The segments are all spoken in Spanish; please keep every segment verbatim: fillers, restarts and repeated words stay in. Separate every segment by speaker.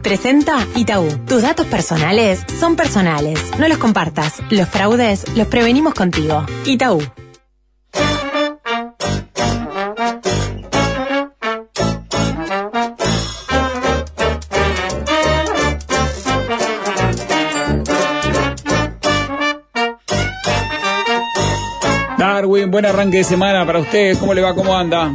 Speaker 1: Presenta Itaú. Tus datos personales son personales. No los compartas. Los fraudes los prevenimos contigo. Itaú.
Speaker 2: Darwin, buen arranque de semana para usted. ¿Cómo le va? ¿Cómo anda?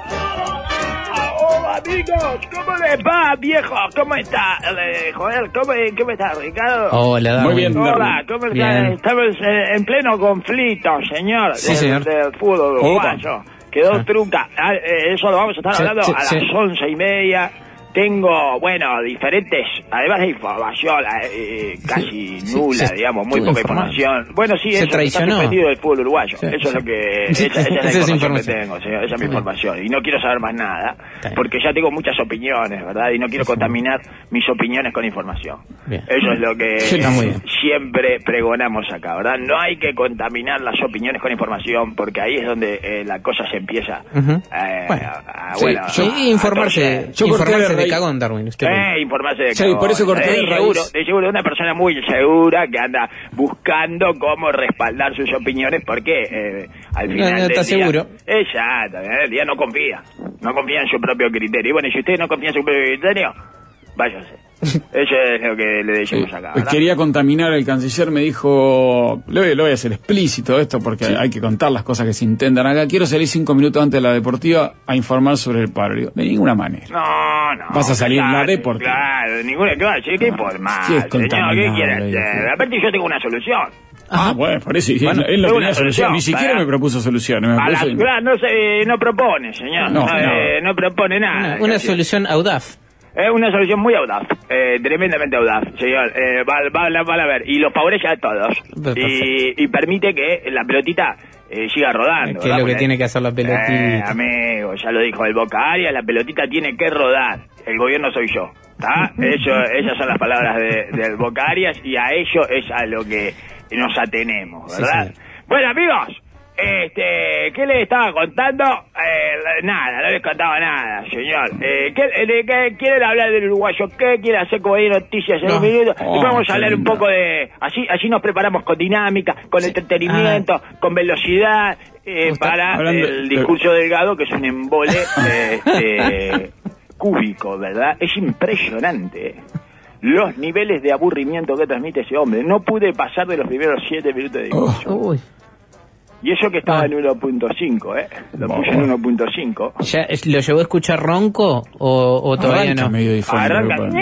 Speaker 3: Hola amigos, ¿cómo les va, viejo? ¿Cómo está? Eh, joder, ¿cómo, ¿cómo está, Ricardo?
Speaker 4: Hola, Darwin.
Speaker 2: Muy bien,
Speaker 3: Hola,
Speaker 2: Darwin.
Speaker 3: ¿cómo está?
Speaker 4: Bien.
Speaker 3: Estamos eh, en pleno conflicto, señor,
Speaker 4: Sí,
Speaker 3: del,
Speaker 4: señor.
Speaker 3: del fútbol uruguayo. Quedó
Speaker 4: Ah.
Speaker 3: trunca. Ah, eh, eso lo vamos a estar
Speaker 4: Sí,
Speaker 3: hablando
Speaker 4: sí,
Speaker 3: a las
Speaker 4: sí.
Speaker 3: once y media. Tengo, bueno, diferentes, además de información eh, casi
Speaker 4: Sí,
Speaker 3: nula,
Speaker 4: sí,
Speaker 3: digamos, muy
Speaker 4: estuvo
Speaker 3: poca
Speaker 4: informado.
Speaker 3: información. Bueno, sí,
Speaker 4: Se
Speaker 3: eso está
Speaker 4: traicionó.
Speaker 3: suspendido del fútbol uruguayo.
Speaker 4: Sí,
Speaker 3: Eso es
Speaker 4: sí.
Speaker 3: lo que,
Speaker 4: Sí,
Speaker 3: esa, esa es la
Speaker 4: esa es
Speaker 3: información,
Speaker 4: información.
Speaker 3: que tengo, señor, esa es mi
Speaker 4: Muy bien.
Speaker 3: información. Y no quiero saber más nada,
Speaker 4: bien.
Speaker 3: porque ya tengo muchas opiniones, ¿verdad? Y no quiero
Speaker 4: Sí.
Speaker 3: contaminar mis opiniones con información.
Speaker 4: Bien.
Speaker 3: Eso es lo que
Speaker 4: Está muy bien.
Speaker 3: siempre pregonamos acá, ¿verdad? No hay que contaminar las opiniones con información, porque ahí es donde eh, la cosa se empieza
Speaker 4: Ujú.
Speaker 3: eh,
Speaker 4: Bueno,
Speaker 3: a, a,
Speaker 2: sí,
Speaker 3: bueno,
Speaker 4: Sí,
Speaker 3: a- a
Speaker 4: informarse,
Speaker 3: torcer.
Speaker 2: Yo corté
Speaker 4: informarse
Speaker 2: de
Speaker 4: de
Speaker 2: raíz.
Speaker 4: cagón, Darwin. Usted
Speaker 3: Eh, informarse de
Speaker 2: Sí,
Speaker 3: cagón.
Speaker 2: por eso corté
Speaker 3: Eh,
Speaker 2: de
Speaker 3: de
Speaker 2: raíz.
Speaker 3: seguro, de seguro, una persona muy segura que anda buscando cómo respaldar sus opiniones, porque eh, al
Speaker 4: No,
Speaker 3: final
Speaker 4: no
Speaker 3: del
Speaker 4: está
Speaker 3: día,
Speaker 4: seguro.
Speaker 3: Exacto, al final del día no confía, no confía en su propio criterio. Y bueno, si usted no confía en su propio criterio, váyase. Eso es lo que le decimos
Speaker 2: Sí,
Speaker 3: acá,
Speaker 2: pues
Speaker 3: ¿verdad?
Speaker 2: quería contaminar, el canciller me dijo, lo voy, lo voy a hacer explícito esto porque hay que contar las cosas que se intentan acá. Quiero salir cinco minutos antes de la deportiva a informar sobre el paro. Digo, de ninguna manera.
Speaker 3: No, no.
Speaker 2: Vas a salir en la
Speaker 3: claro,
Speaker 2: deportiva.
Speaker 3: Claro, de ninguna, claro, sí, ¿qué por más?
Speaker 2: Sí, es
Speaker 3: Señor, ¿qué
Speaker 2: contaminable,
Speaker 3: quiere hacer?
Speaker 2: dijo.
Speaker 3: Aparte yo tengo una solución.
Speaker 2: Ah, bueno, por eso.
Speaker 3: Bueno,
Speaker 2: él no
Speaker 3: tengo
Speaker 2: tenía
Speaker 3: una
Speaker 2: solución.
Speaker 3: solución,
Speaker 2: Ni siquiera
Speaker 3: ¿verdad?
Speaker 2: me propuso soluciones. Me
Speaker 3: A la,
Speaker 2: propuso-
Speaker 3: claro, no, se, no propone, señor.
Speaker 2: No,
Speaker 3: No,
Speaker 2: no.
Speaker 3: eh, no propone nada.
Speaker 4: Una, una
Speaker 3: casi.
Speaker 4: solución audaz.
Speaker 3: Es una solución muy audaz, eh, tremendamente audaz, señor. Eh, va, va, va, va a ver, y los favorece a todos.
Speaker 4: Perfecto.
Speaker 3: Y, y permite que la pelotita eh, siga rodando.
Speaker 4: Que es
Speaker 3: ¿verdad?
Speaker 4: lo que
Speaker 3: Porque-
Speaker 4: tiene que hacer la pelotita.
Speaker 3: Eh, amigo, ya lo dijo el Boca Arias, la pelotita tiene que rodar. El gobierno soy yo. ¿Está? Eso, esas son las palabras de, del Boca Arias y a ello es a lo que nos atenemos,
Speaker 4: Sí,
Speaker 3: ¿verdad?
Speaker 4: señor.
Speaker 3: Bueno, amigos, este, ¿qué les estaba contando? Eh, nada, no les contaba nada, señor. Eh, ¿qué, de qué quieren hablar del uruguayo? ¿Qué quiere hacer como de noticias en
Speaker 4: No.
Speaker 3: un minuto?
Speaker 2: Oh,
Speaker 3: Después vamos
Speaker 2: qué
Speaker 3: a hablar un
Speaker 2: lindo.
Speaker 3: poco de... Así así nos preparamos con dinámica, con
Speaker 4: Sí.
Speaker 3: entretenimiento, con velocidad, eh,
Speaker 4: Gusta-
Speaker 3: para
Speaker 2: hablando-
Speaker 3: el discurso delgado, que es un embole eh, este, cúbico, ¿verdad? Es impresionante los niveles de aburrimiento que transmite ese hombre. No pude pasar de los primeros siete minutos de discurso.
Speaker 4: Uy.
Speaker 3: Y eso que estaba
Speaker 4: Ah.
Speaker 3: en uno punto cinco, ¿eh? Lo puse en
Speaker 2: Bueno.
Speaker 3: uno punto cinco.
Speaker 4: ¿Ya es- lo llevó a escuchar ronco o, o todavía
Speaker 2: Arranca
Speaker 4: no?
Speaker 2: medio difónico,
Speaker 3: Arranca.
Speaker 2: pero-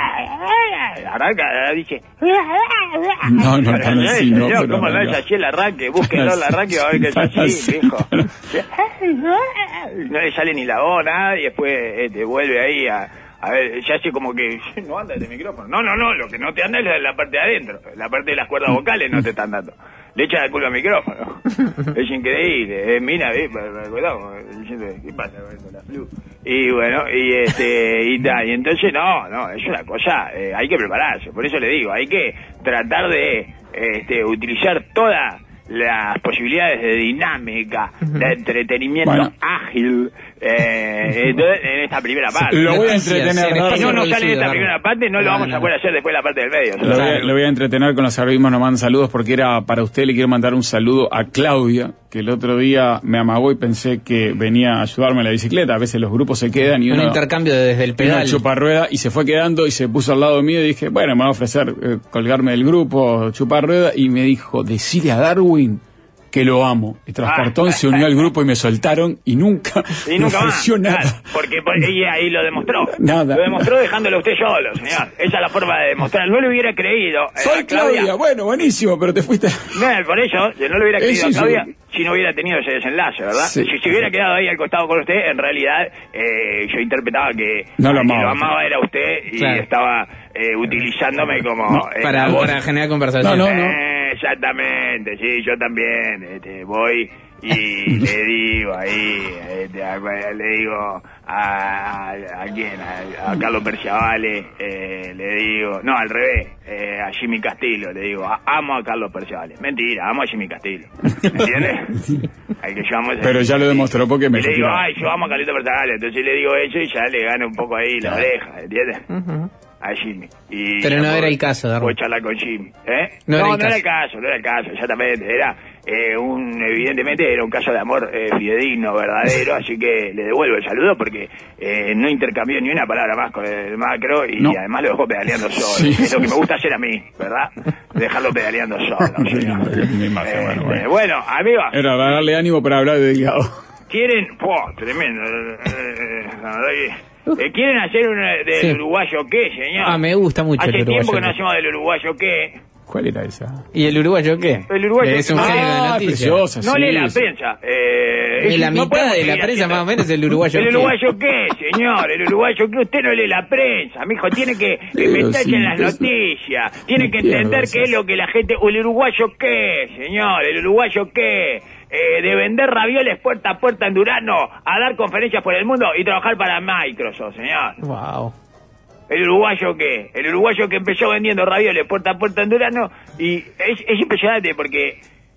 Speaker 3: Arranca, dice.
Speaker 2: No, no tan
Speaker 3: Eh,
Speaker 2: así, no,
Speaker 3: señor,
Speaker 2: pero
Speaker 3: ¿cómo no es
Speaker 2: arranca.
Speaker 3: así el arranque? Búsquenlo el arranque y va a ver que es
Speaker 2: Tan
Speaker 3: así,
Speaker 2: así,
Speaker 3: viejo.
Speaker 2: pero-
Speaker 3: No le sale ni la voz, nada, y después eh, te vuelve ahí a... A ver, ya hace como que no anda este micrófono. No, no, no, lo que no te anda es la parte de adentro. La parte de las cuerdas vocales no te están dando. Le echa la culpa al micrófono. Es increíble. Eh, mira, eh, cuidado, diciendo, ¿qué pasa con la flu? Y bueno, y este, y tal. Y entonces, no, no, es una cosa, eh, hay que prepararse. Por eso le digo, hay que tratar de este, utilizar todas las posibilidades de dinámica, de entretenimiento
Speaker 2: Bueno.
Speaker 3: ágil, eh, entonces, en esta primera parte.
Speaker 2: Lo voy a
Speaker 4: Gracias,
Speaker 2: entretener.
Speaker 4: en
Speaker 2: Darwin.
Speaker 3: Si no
Speaker 4: espacio
Speaker 3: nos sale en
Speaker 4: reducido,
Speaker 3: esta
Speaker 4: Darwin.
Speaker 3: primera parte, no lo
Speaker 4: No,
Speaker 3: vamos
Speaker 4: no.
Speaker 3: a poder hacer después de la parte del medio.
Speaker 2: Lo voy, a, lo voy a entretener con los algoritmos, nos mandan saludos porque era para usted. Le quiero mandar un saludo a Claudia, que el otro día me amagó y pensé que venía a ayudarme en la bicicleta. A veces los grupos se quedan y
Speaker 4: Un
Speaker 2: uno
Speaker 4: intercambio desde el
Speaker 2: tiene una
Speaker 4: pedal.
Speaker 2: chuparrueda y se fue quedando y se puso al lado mío y dije, bueno, me va a ofrecer eh, colgarme del grupo, chupar rueda, y me dijo, decide a Darwin que lo amo. Y tras
Speaker 3: Ah.
Speaker 2: cartón se unió al grupo y me soltaron y nunca
Speaker 3: Y
Speaker 2: me
Speaker 3: nunca más.
Speaker 2: ofreció nada.
Speaker 3: Claro, porque, porque ella ahí lo demostró.
Speaker 2: Nada.
Speaker 3: Lo demostró dejándolo usted solo, señor. Esa es la forma de demostrar. No le hubiera creído. eh,
Speaker 2: Soy
Speaker 3: a
Speaker 2: Claudia. bueno, buenísimo, pero te fuiste.
Speaker 3: No, por eso, yo no le hubiera
Speaker 2: Eh,
Speaker 3: creído
Speaker 2: sí,
Speaker 3: a Claudia
Speaker 2: sí.
Speaker 3: si no hubiera tenido ese desenlace, ¿verdad?
Speaker 2: Sí.
Speaker 3: Si se hubiera quedado ahí al costado con usted, en realidad eh, yo interpretaba que
Speaker 2: No lo
Speaker 3: que
Speaker 2: amaba.
Speaker 3: amaba era usted y
Speaker 4: Claro.
Speaker 3: estaba eh, utilizándome como...
Speaker 2: No,
Speaker 3: eh,
Speaker 4: para,
Speaker 3: la voz.
Speaker 4: para generar conversación.
Speaker 2: No, no, no.
Speaker 3: Eh, exactamente, sí, yo también este, voy y le digo ahí, este, a- le digo a, a, a quién, a, a Carlos Perciavale, eh, le digo, no, al revés, eh, a Jimmy Castillo, le digo, a- amo a Carlos Perciavale. Mentira, amo a Jimmy Castillo, ¿me entiendes? Al que yo amo es a
Speaker 2: Pero
Speaker 3: Jimmy
Speaker 2: ya lo
Speaker 3: Castillo.
Speaker 2: demostró porque me
Speaker 3: Y le digo,
Speaker 2: tiró.
Speaker 3: ay, yo amo a Carlito Perciavale, entonces le digo eso y ya le gano un poco ahí la
Speaker 2: Claro.
Speaker 3: oreja, ¿entiendes?
Speaker 4: Ujú.
Speaker 3: a Jimmy. Y
Speaker 4: Pero no era el caso, ¿verdad?
Speaker 3: Puedo charlar con Jimmy. ¿Eh?
Speaker 4: No,
Speaker 3: No,
Speaker 4: era
Speaker 3: no,
Speaker 4: el
Speaker 3: era
Speaker 4: caso.
Speaker 3: el caso, no era el caso, exactamente. Era eh, un, evidentemente era un caso de amor eh, fidedigno, verdadero, así que le devuelvo el saludo porque eh, no intercambió ni una palabra más con el macro y
Speaker 2: No.
Speaker 3: además lo dejó pedaleando solo.
Speaker 2: Sí.
Speaker 3: Es lo que me gusta hacer a mí, ¿verdad? Dejarlo pedaleando solo, señor.
Speaker 2: Me imagino,
Speaker 3: Eh,
Speaker 2: bueno, bueno.
Speaker 3: eh, bueno, amigos,
Speaker 2: Era para darle ánimo para hablar de Delgado.
Speaker 3: quieren... ¡Pua! Tremendo. eh, eh, la verdad que- Eh, ¿Quieren hacer un eh, del
Speaker 4: Sí.
Speaker 3: uruguayo qué, señor?
Speaker 4: Ah, me gusta mucho
Speaker 3: Hace
Speaker 4: el uruguayo
Speaker 3: tiempo que no
Speaker 4: qué.
Speaker 3: hacemos del uruguayo qué.
Speaker 2: ¿Cuál era esa?
Speaker 4: ¿Y el uruguayo qué?
Speaker 3: El uruguayo
Speaker 4: Es un
Speaker 3: qué.
Speaker 4: género de
Speaker 2: Ah,
Speaker 4: noticias.
Speaker 2: preciosa,
Speaker 3: No
Speaker 2: sí,
Speaker 3: lee la
Speaker 2: sí.
Speaker 3: prensa. Eh,
Speaker 4: Eh, la
Speaker 3: no
Speaker 4: mitad
Speaker 3: podemos
Speaker 4: de la
Speaker 3: seguir
Speaker 4: prensa
Speaker 3: haciendo-
Speaker 4: más o menos el uruguayo
Speaker 3: ¿El
Speaker 4: qué.
Speaker 3: uruguayo qué, señor? El uruguayo qué. Usted no lee la prensa, mijo. Tiene que
Speaker 2: Pero
Speaker 3: meterse
Speaker 2: sí,
Speaker 3: en las
Speaker 2: eso-
Speaker 3: noticias. Tiene
Speaker 2: no
Speaker 3: que
Speaker 2: pierdo
Speaker 3: entender
Speaker 2: esas.
Speaker 3: qué es lo que la gente... ¿El uruguayo qué, señor? ¿El uruguayo qué? Eh, de vender ravioles puerta a puerta en Durano, a dar conferencias por el mundo y trabajar para Microsoft, señor.
Speaker 4: Wow.
Speaker 3: ¿El uruguayo qué? El uruguayo que empezó vendiendo ravioles puerta a puerta en Durano y es, es impresionante porque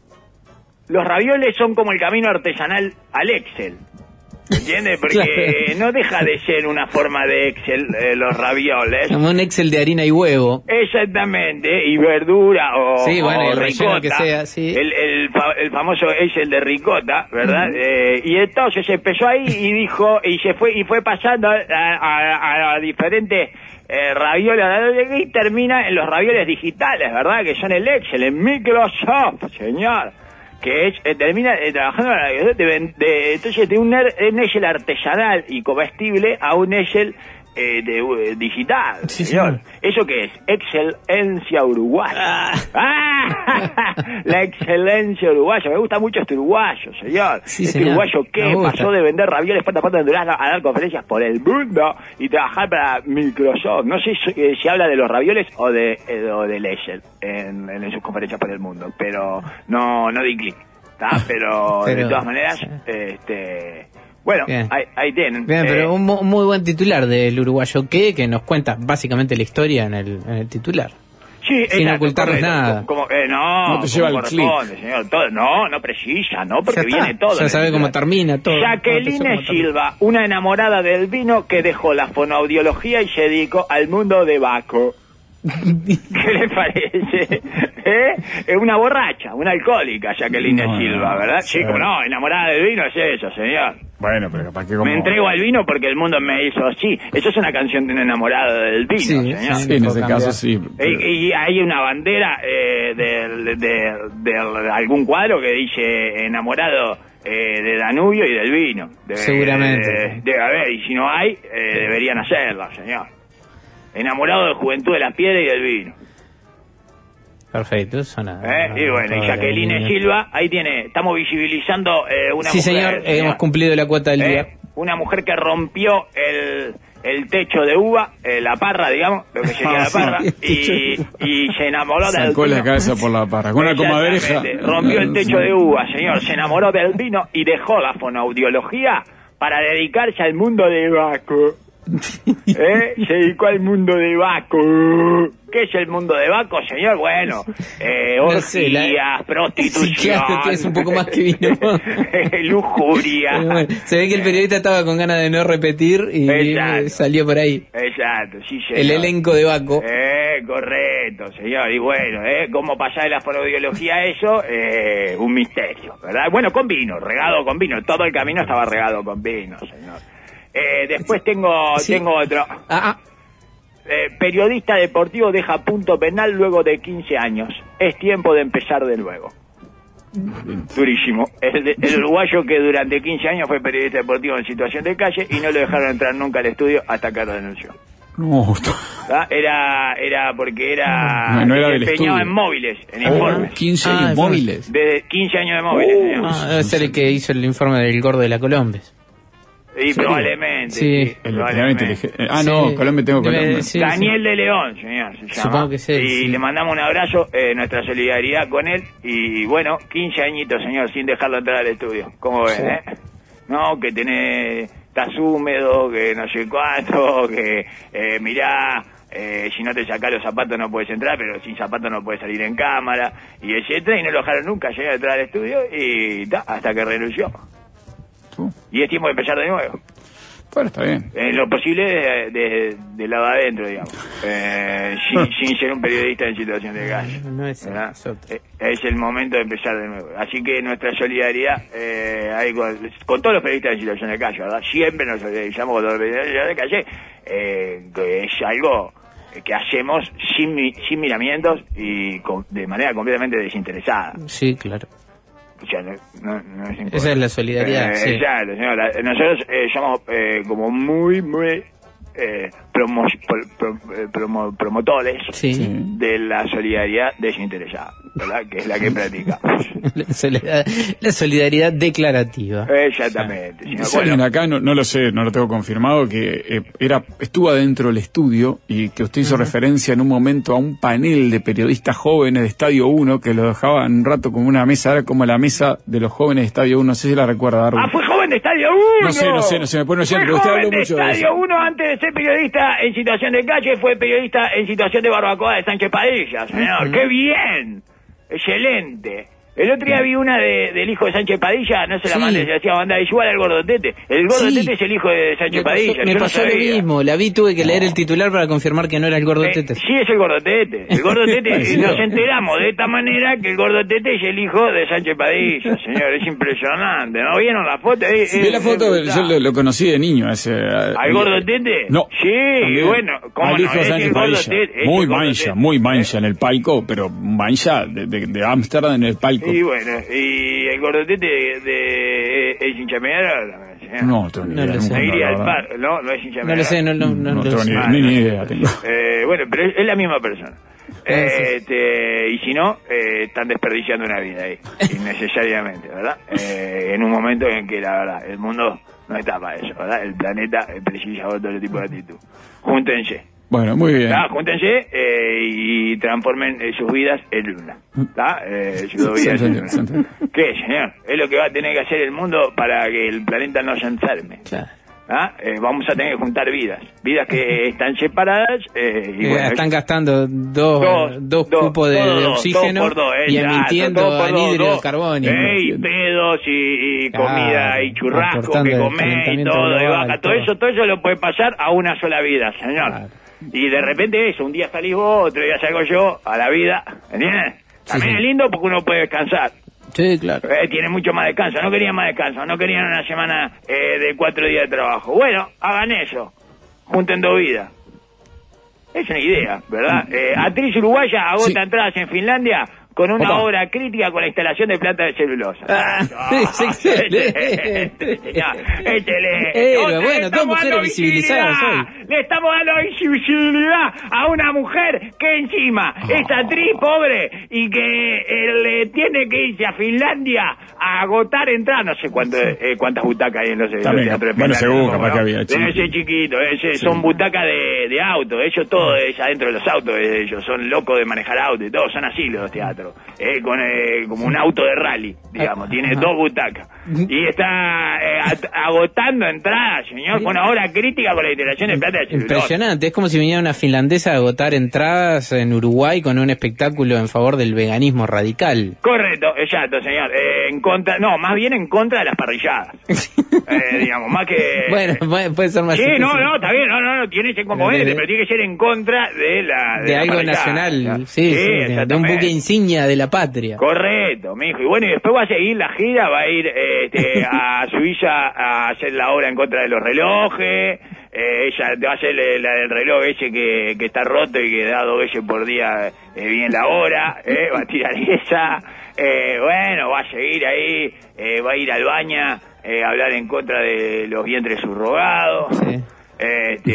Speaker 3: los ravioles son como el camino artesanal al Excel. ¿Entiendes? Porque
Speaker 4: Claro.
Speaker 3: no deja de ser una forma de Excel eh, los ravioles.
Speaker 4: Como un Excel de harina y huevo.
Speaker 3: Exactamente, y verdura o,
Speaker 4: Sí, bueno,
Speaker 3: o
Speaker 4: el relleno
Speaker 3: ricota,
Speaker 4: que sea, sí.
Speaker 3: el, el, fa- el famoso Excel de ricota, ¿verdad? Eh, y entonces empezó ahí y dijo, y se fue y fue pasando a, a- a diferentes eh, ravioles y termina en los ravioles digitales, ¿verdad? Que son el Excel, en Microsoft, señor. Que es, eh, termina eh, trabajando en la- de, de, de- entonces de un, er- un Excel artesanal y comestible a un Excel eh, de, eh, digital,
Speaker 4: Sí,
Speaker 3: señor.
Speaker 4: señor.
Speaker 3: ¿Eso qué es? Excelencia uruguaya. Ah, la excelencia uruguaya. Me gusta mucho este uruguayo, señor.
Speaker 4: Sí,
Speaker 3: este
Speaker 4: señor.
Speaker 3: uruguayo
Speaker 4: Me
Speaker 3: que
Speaker 4: gusta.
Speaker 3: pasó de vender ravioles puerta a puerta en Durazno a dar conferencias por el mundo y trabajar para Microsoft. No sé si, eh, si habla de los ravioles o de eh, o del Excel en, en sus conferencias por el mundo, pero no no di clic. ¿Tá? Pero,
Speaker 4: Pero-
Speaker 3: de todas maneras, este, bueno,
Speaker 4: Bien.
Speaker 3: ahí, ahí tienen.
Speaker 4: Bien,
Speaker 3: Eh,
Speaker 4: pero un mu- muy buen titular del uruguayo qué, que nos cuenta básicamente la historia en el, en el titular.
Speaker 3: Sí,
Speaker 4: sin
Speaker 3: exacto,
Speaker 4: ocultarnos
Speaker 3: correcto.
Speaker 4: nada.
Speaker 3: Como, eh, no,
Speaker 2: No te lleva
Speaker 3: como
Speaker 2: el
Speaker 3: corresponde, señor. Todo, no, no precisa, ¿no? Porque
Speaker 4: Ya está,
Speaker 3: viene todo.
Speaker 4: ya
Speaker 3: en el
Speaker 4: sabe cómo
Speaker 3: titular.
Speaker 4: termina todo.
Speaker 3: Jacqueline
Speaker 4: Cómo termina.
Speaker 3: Silva, una enamorada del vino que dejó la fonoaudiología y se dedicó al mundo de Baco. ¿Qué le parece? ¿Eh? Es una borracha, una alcohólica, Jacqueline
Speaker 2: No,
Speaker 3: Silva,
Speaker 2: no,
Speaker 3: ¿verdad?
Speaker 2: sí.
Speaker 3: Sí, como no, enamorada del vino es eso, señor.
Speaker 2: Bueno, pero capaz que como...
Speaker 3: Me entrego al vino porque el mundo me hizo así. Eso es una canción de un enamorado del vino,
Speaker 4: Sí,
Speaker 3: señor.
Speaker 2: Sí, en ese
Speaker 4: Cambiar.
Speaker 2: caso sí. pero-
Speaker 3: Y, y hay una bandera eh, de, de- de- de algún cuadro que dice enamorado eh, de Danubio y del vino. Debe-
Speaker 4: Seguramente.
Speaker 3: Debe, debe haber, y si no hay, eh, deberían hacerla, señor. Enamorado de juventud de la piedra y del vino.
Speaker 4: Perfecto, suena.
Speaker 3: ¿eh? Y bueno, y Jacqueline Silva, ahí tiene, estamos visibilizando eh, una
Speaker 4: Sí,
Speaker 3: mujer.
Speaker 4: señor, hemos cumplido la cuota del
Speaker 3: ¿eh?
Speaker 4: día.
Speaker 3: Una mujer que rompió el, el techo de uva, eh, la parra, digamos, lo que sería la parra, y, y se enamoró del
Speaker 2: Sacó la
Speaker 3: vino.
Speaker 2: cabeza por la parra. Con una comadreja.
Speaker 3: Exactamente. Rompió el techo de uva, señor. Se enamoró del vino y dejó la fonoaudiología para dedicarse al mundo de Baco. ¿Eh? Se dedicó al mundo de Baco. ¿Qué es el mundo de Baco, señor? Bueno, eh,
Speaker 4: No
Speaker 3: orgías,
Speaker 4: sé, la-
Speaker 3: prostitución.
Speaker 4: Sí, claro, que es un poco más que vino.
Speaker 3: Lujuria.
Speaker 4: Pero bueno, se ve que el periodista estaba con ganas de no repetir y
Speaker 3: Exacto.
Speaker 4: salió por ahí.
Speaker 3: Exacto, sí, señor.
Speaker 4: El elenco de Baco.
Speaker 3: Eh, correcto, señor. Y bueno, ¿eh? ¿Cómo pasar de la fonoaudiología a eso? Eh, un misterio, ¿verdad? Bueno, con vino, regado con vino. Todo el camino estaba regado con vino, señor. Eh, después tengo,
Speaker 4: Sí.
Speaker 3: tengo otro.
Speaker 4: Ah, ah.
Speaker 3: Eh, periodista deportivo deja punto penal luego de quince años. Es tiempo de empezar de nuevo. Durísimo. El, de- el uruguayo que durante quince años fue periodista deportivo en situación de calle y no lo dejaron entrar nunca al estudio hasta que lo denunció.
Speaker 2: No,
Speaker 3: ¿Ah? Era era porque era
Speaker 2: No, no era
Speaker 3: se
Speaker 2: del
Speaker 3: empeñaba
Speaker 2: estudio.
Speaker 3: en móviles, en
Speaker 2: Oh,
Speaker 3: informes.
Speaker 2: quince
Speaker 4: Ah,
Speaker 2: años
Speaker 4: informe.
Speaker 2: móviles.
Speaker 3: De quince años de móviles, señor.
Speaker 4: Ah, debe ser el que hizo el informe del gordo de la Colombes.
Speaker 3: Y
Speaker 2: ¿serio?
Speaker 3: probablemente.
Speaker 4: Sí.
Speaker 3: sí,
Speaker 2: El
Speaker 3: probablemente.
Speaker 2: inteligente. Ah,
Speaker 4: Sí.
Speaker 2: no, Colombia tengo
Speaker 4: Debe-
Speaker 2: Colombia.
Speaker 4: sí,
Speaker 3: Daniel de León, señor, se llama.
Speaker 4: Supongo que sí,
Speaker 3: Y
Speaker 4: sí.
Speaker 3: le mandamos un abrazo, eh, nuestra solidaridad con él. Y bueno, quince añitos, señor, sin dejarlo entrar al estudio. ¿Cómo ven, eh? No, que tenés, estás húmedo, que no sé cuánto, que eh, mirá, eh, si no te sacás los zapatos no puedes entrar, pero sin zapatos no puedes salir en cámara, y etcétera. Y no lo dejaron nunca llegar a entrar al estudio y ta, hasta que renunció.
Speaker 2: Tú.
Speaker 3: Y es tiempo de empezar de nuevo.
Speaker 2: Bueno, está bien.
Speaker 3: En lo posible de, de, de lado adentro, digamos. Eh, sin, sin ser un periodista en situación de calle.
Speaker 4: No, no es,
Speaker 3: ¿verdad?
Speaker 4: es otro.
Speaker 3: Eh, es el momento de empezar de nuevo. Así que nuestra solidaridad eh, hay con, con todos los periodistas en situación de calle, ¿verdad? Siempre nos solidarizamos con todos los periodistas de calle, eh, que es algo que hacemos sin, sin miramientos y con, de manera completamente desinteresada.
Speaker 4: Sí, claro.
Speaker 3: O sea, no, no, no es importante.
Speaker 4: Esa es la solidaridad,
Speaker 3: eh,
Speaker 4: sí.
Speaker 3: Exacto, señora. Nosotros eh, somos eh, como muy, muy eh, promo, pro, pro, promo, promotores
Speaker 4: sí.
Speaker 3: de la solidaridad desinteresada, ¿verdad? Que es la que practicamos.
Speaker 4: La solidaridad, la solidaridad declarativa.
Speaker 3: Exactamente. Señor.
Speaker 2: Dice alguien acá, no, no lo sé, no lo tengo confirmado, que eh, era estuvo adentro del estudio y que usted hizo uh-huh. referencia en un momento a un panel de periodistas jóvenes de Estadio uno que lo dejaban un rato como una mesa, era como la mesa de los jóvenes de Estadio uno, no sé si la recuerda, Darwin.
Speaker 3: Ah, fue joven de Estadio uno.
Speaker 2: No sé, no sé, no sé, me pone oyendo, pero usted habló mucho de eso.
Speaker 3: Estadio uno, antes de ser periodista en situación de calle, fue periodista en situación de barbacoa de Sánchez Padilla, señor. Uh-huh. ¡Qué bien! Excelente. El otro día vi una de, del hijo de Sánchez Padilla, no se la sí. mandé, se hacía banda igual al Gordo Tete. El Gordo sí. Tete es el hijo de Sánchez
Speaker 4: me pasó,
Speaker 3: Padilla.
Speaker 4: Me
Speaker 3: yo
Speaker 4: pasó
Speaker 3: no
Speaker 4: lo mismo, la vi, tuve que no. leer el titular para confirmar que no era el Gordo
Speaker 3: eh,
Speaker 4: Tete.
Speaker 3: Sí, es el Gordo Tete. El Gordo Tete, nos enteramos de esta manera que el Gordo Tete es el hijo de Sánchez Padilla, señor. Es impresionante, ¿no vieron la foto? Eh,
Speaker 2: sí, eh, la foto, eh, yo lo, lo conocí de niño. Ese,
Speaker 3: ¿Al Gordo Tete?
Speaker 2: No.
Speaker 3: Sí, también. Bueno, ¿cómo
Speaker 2: al hijo
Speaker 3: no?
Speaker 2: de Sánchez Padilla. Muy mancha, muy mancha
Speaker 3: ¿eh?
Speaker 2: en el palco, pero mancha de Ámsterdam de, de en el palco.
Speaker 3: Y bueno, y el Gordo Tete de, de, es hincha media.
Speaker 2: No, tengo ni idea.
Speaker 3: No,
Speaker 2: nunca,
Speaker 3: iría al
Speaker 2: no,
Speaker 3: par, no, no es hincha
Speaker 4: No lo sé, no, no, no,
Speaker 2: no, no
Speaker 4: tengo
Speaker 2: ni,
Speaker 3: ah,
Speaker 2: ni,
Speaker 3: no,
Speaker 2: ni idea tengo.
Speaker 3: Eh, bueno, pero es, es la misma persona. Eh, este, y si no, eh, están desperdiciando una vida ahí, innecesariamente, ¿verdad? Eh, en un momento en que la verdad, el mundo no está para eso, ¿verdad? El planeta precisa otro tipo de actitud. Júntense.
Speaker 2: Bueno, muy bien.
Speaker 3: ¿Tá? Júntense eh, y transformen eh, sus vidas en luna. ¿Tá? Eh, sus vidas en luna. ¿Qué, señor? Es lo que va a tener que hacer el mundo para que el planeta no se enferme.
Speaker 4: Claro.
Speaker 3: ¿Ah? Eh, vamos a tener que juntar vidas. Vidas que están separadas. Eh, y
Speaker 4: eh,
Speaker 3: bueno,
Speaker 4: están gastando dos, dos, dos cupos de,
Speaker 3: todo,
Speaker 4: de oxígeno
Speaker 3: dos dos, eh,
Speaker 4: y emitiendo anhídrido de carbono.
Speaker 3: Eh, y pedos y, y
Speaker 4: claro,
Speaker 3: comida y churrasco que comés y todo, y vaca, todo, todo eso, todo eso lo puede pasar a una sola vida, señor. Claro. Y de repente eso, un día salís vos, otro día salgo yo, a la vida, ¿entiendes? También sí, es lindo porque uno puede descansar.
Speaker 4: Sí, claro.
Speaker 3: Eh, tiene mucho más descanso, no querían más descanso, no querían una semana eh, de cuatro días de trabajo. Bueno, hagan eso, junten dos vidas. Es una idea, ¿verdad? Eh, actriz uruguaya agota sí. entradas en Finlandia con una Opa. obra crítica con la instalación de planta de celulosa.
Speaker 4: Ah, oh, es excelente.
Speaker 3: Excelente.
Speaker 4: Eh, bueno, dos mujeres visibilizadas hoy.
Speaker 3: Le estamos dando visibilidad a una mujer que encima oh. es actriz pobre y que eh, le tiene que irse a Finlandia a agotar entradas. No sé cuánto, eh, cuántas butacas hay en los, los teatros de
Speaker 2: Bueno,
Speaker 3: Finlandia,
Speaker 2: seguro, capaz
Speaker 3: ¿no?
Speaker 2: que había.
Speaker 3: Debe ser chiquito, ese, sí. son butacas de, de auto. Ellos todo es adentro de los autos. Ellos son locos de manejar auto y todo. Son así los teatros. Eh, con eh, como un auto de rally, digamos, tiene Ajá. dos butacas y está eh, agotando entradas, señor, con una hora crítica con la integración de plata de celulosa.
Speaker 4: Impresionante, es como si viniera una finlandesa a agotar entradas en Uruguay con un espectáculo en favor del veganismo radical.
Speaker 3: Correcto, exacto, señor, eh, en contra, no, más bien en contra de las parrilladas, eh, digamos, más que...
Speaker 4: Bueno, puede ser más...
Speaker 3: Sí, no, no, está bien, no, no, no, tiene ese componente, pero tiene que ser en contra de la...
Speaker 4: De, de algo la nacional, sí, sí, sí de un buque insignia de la patria.
Speaker 3: Correcto, mijo. Y bueno, y después va a seguir la gira, va a ir este, a Suiza a hacer la obra en contra de los relojes. Eh, ella va a hacer la del reloj ese que, que está roto y que da dos veces por día eh, bien la hora. Eh, va a tirar esa. Eh, bueno, va a seguir ahí. Eh, va a ir al baño eh, a hablar en contra de los vientres subrogados. Sí. Este,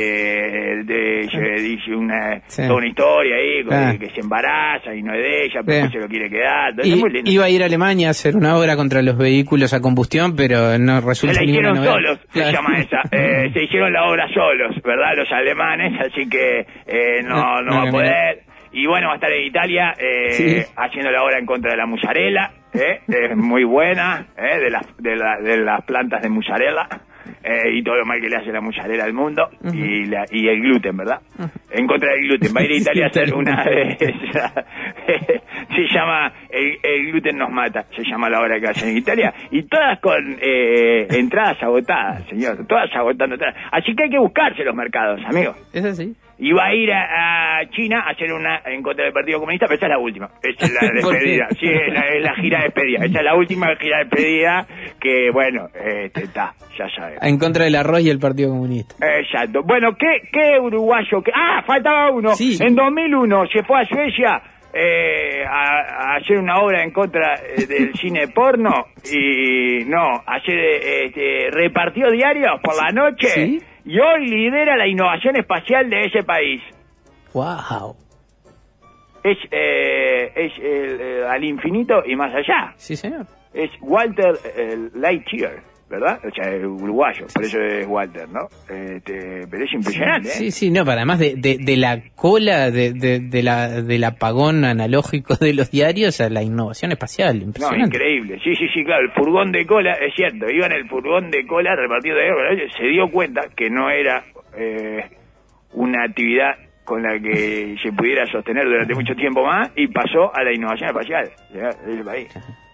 Speaker 3: de, de, dice una, sí. toda una historia ahí con ah. que, que se embaraza y no es de ella, pero sí. se lo quiere quedar.
Speaker 4: Y, es muy lindo. Iba a ir a Alemania a hacer una obra contra los vehículos a combustión, pero no resulta.
Speaker 3: Se la hicieron
Speaker 4: novedad.
Speaker 3: solos, claro. se llama esa. Eh, se hicieron la obra solos, ¿verdad? Los alemanes, así que eh, no, no, no va a poder. Y bueno, va a estar en Italia eh, sí. haciendo la obra en contra de la mozzarella, ¿eh? Es muy buena, ¿eh? de, las, de, la, de las plantas de mozzarella. Eh, y todo lo mal que le hace la mozzarella al mundo uh-huh. y, la, y el gluten, ¿verdad? Uh-huh. En contra del gluten. Va a ir a Italia a hacer una de esas, se llama el, el gluten nos mata, se llama la obra que hacen en Italia, y todas con eh, entradas agotadas, señor, todas agotando entradas. Así que hay que buscarse los mercados, amigos.
Speaker 4: Es así.
Speaker 3: Y va a ir a, a China a hacer una en contra del Partido Comunista, pero esa es la última. Esa es la despedida. Sí, es la, es la gira de despedida. Esa es la última gira de despedida que, bueno, este, está, ya sabemos.
Speaker 4: En contra del arroz y el Partido Comunista.
Speaker 3: Exacto. Bueno, ¿qué, qué uruguayo? Qué... Ah, faltaba uno.
Speaker 4: Sí.
Speaker 3: En dos mil uno se fue a Suecia eh, a, a hacer una obra en contra eh, del cine porno y, no, hacer, este, repartió diarios por la noche.
Speaker 4: ¿Sí?
Speaker 3: Y hoy lidera la innovación espacial de ese país.
Speaker 4: Wow.
Speaker 3: Es, eh, es el, eh, al infinito y más allá.
Speaker 4: Sí, señor.
Speaker 3: Es Walter eh, Lightyear, ¿verdad? O sea, uruguayo, por eso es Walter, ¿no? Este, pero es impresionante, ¿eh?
Speaker 4: Sí, sí, no, pero además de, de, de la cola de, de, de la, del apagón analógico de los diarios a la innovación espacial,
Speaker 3: No,
Speaker 4: impresionante.
Speaker 3: increíble. Sí, sí, sí, claro. El furgón de cola, es cierto, iba en el furgón de cola repartido de euros. Se dio cuenta que no era eh, una actividad con la que se pudiera sostener durante mucho tiempo más y pasó a la innovación espacial de ese país.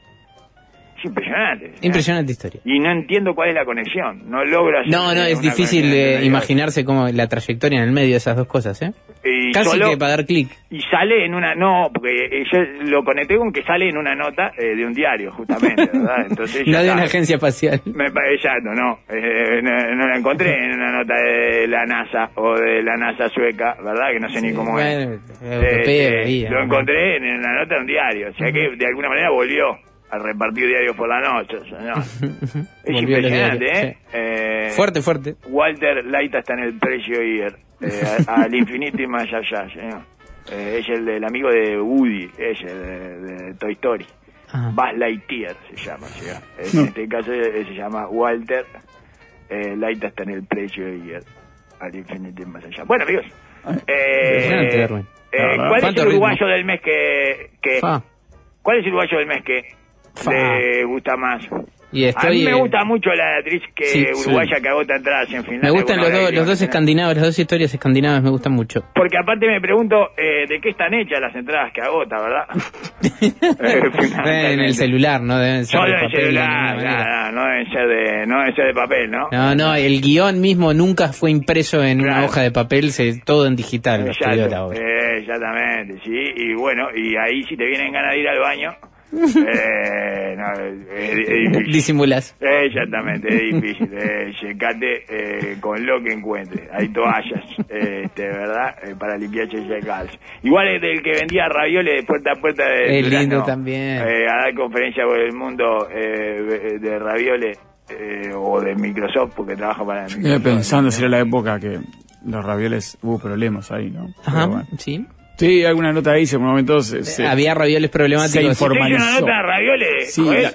Speaker 3: Es impresionante.
Speaker 4: Impresionante historia.
Speaker 3: Y no entiendo cuál es la conexión. No logro hacer
Speaker 4: No, no, es
Speaker 3: una
Speaker 4: difícil
Speaker 3: conexión
Speaker 4: de
Speaker 3: entre
Speaker 4: imaginarse cómo la trayectoria en el medio de esas dos cosas, ¿eh?
Speaker 3: Y
Speaker 4: Casi
Speaker 3: solo-
Speaker 4: que para dar clic.
Speaker 3: Y sale en una... No, porque eh, yo lo conecté con que sale en una nota eh, de un diario, justamente, ¿verdad? Entonces ya
Speaker 4: No de
Speaker 3: está.
Speaker 4: una agencia espacial.
Speaker 3: Me pa- Exacto, no. Eh, no. No la encontré en una nota de la NASA o de la NASA sueca, ¿verdad? Que no sé ni cómo
Speaker 4: bueno,
Speaker 3: es.
Speaker 4: europeo,
Speaker 3: Eh,
Speaker 4: ahí,
Speaker 3: lo
Speaker 4: ¿no?
Speaker 3: encontré en una nota de un diario. O sea que de alguna manera volvió a repartir diarios por la noche, señor. Es
Speaker 4: Volvió a los
Speaker 3: impresionante,
Speaker 4: diarios,
Speaker 3: ¿eh? Eh,
Speaker 4: Fuerte, fuerte.
Speaker 3: Walter Light está en el precio ir eh, a- al infinito y más allá, señor. Eh, es el del amigo de Woody, es el de, de Toy Story.
Speaker 4: Ajá.
Speaker 3: Buzz Lightyear se llama, señor. En este caso eh, se llama Walter eh, Light está en el precio ir al infinito y más allá. Bueno, amigos,
Speaker 4: Impresionante,
Speaker 3: eh,
Speaker 4: Darwin.
Speaker 3: eh,
Speaker 2: La verdad.
Speaker 3: ¿cuál es
Speaker 4: ¿Cuánto
Speaker 3: el
Speaker 4: ritmo?
Speaker 3: uruguayo del mes que, que
Speaker 4: Fa.
Speaker 3: ¿cuál es el uruguayo del mes que
Speaker 4: Fa.
Speaker 3: le gusta más?
Speaker 4: Y
Speaker 3: A
Speaker 4: estoy,
Speaker 3: mí me
Speaker 4: eh,
Speaker 3: gusta mucho la actriz que
Speaker 4: sí,
Speaker 3: uruguaya que agota entradas en Finlandia.
Speaker 4: Me gustan
Speaker 3: Bueno,
Speaker 4: los,
Speaker 3: ahora
Speaker 4: dos,
Speaker 3: que
Speaker 4: los dos
Speaker 3: digo,
Speaker 4: escandinavos, las dos historias escandinavas me gustan mucho.
Speaker 3: Porque aparte me pregunto eh, de qué están hechas las entradas que agota, ¿verdad?
Speaker 4: En el celular, no deben ser
Speaker 3: Solo
Speaker 4: de
Speaker 3: en
Speaker 4: papel de
Speaker 3: celular,
Speaker 4: ninguna manera.
Speaker 3: no, no, no deben ser de, no deben ser de papel, ¿no?
Speaker 4: No, no, el guión mismo nunca fue impreso en una
Speaker 3: Claro.
Speaker 4: hoja de papel, se, todo en digital lo
Speaker 3: Exacto,
Speaker 4: estudió la obra.
Speaker 3: eh, exactamente, sí, y bueno, y ahí si te vienen ganas de ir al baño, eh, no, es, es difícil.
Speaker 4: Disimulas.
Speaker 3: Eh, Exactamente, es difícil. Eh, checate eh, con lo que encuentres. Hay toallas, eh, este, ¿verdad? Eh, para limpiarse y secarse. Igual es del que vendía ravioles de puerta a puerta de
Speaker 4: Es
Speaker 3: Durazno,
Speaker 4: lindo también.
Speaker 3: eh, a dar conferencia por el mundo eh, de ravioles eh, o de Microsoft, porque trabaja para
Speaker 2: Estoy
Speaker 3: Microsoft.
Speaker 2: pensando si era la época que los ravioles hubo problemas ahí, ¿no? Pero
Speaker 4: Ajá,
Speaker 2: bueno.
Speaker 4: sí.
Speaker 2: Sí, alguna nota ahí, en un momento se, se-
Speaker 4: Había ravioles problemáticos.
Speaker 2: se informa-
Speaker 3: ¿Usted hizo una
Speaker 2: formalizó.
Speaker 3: nota de ravioles?
Speaker 2: Sí,
Speaker 3: joder?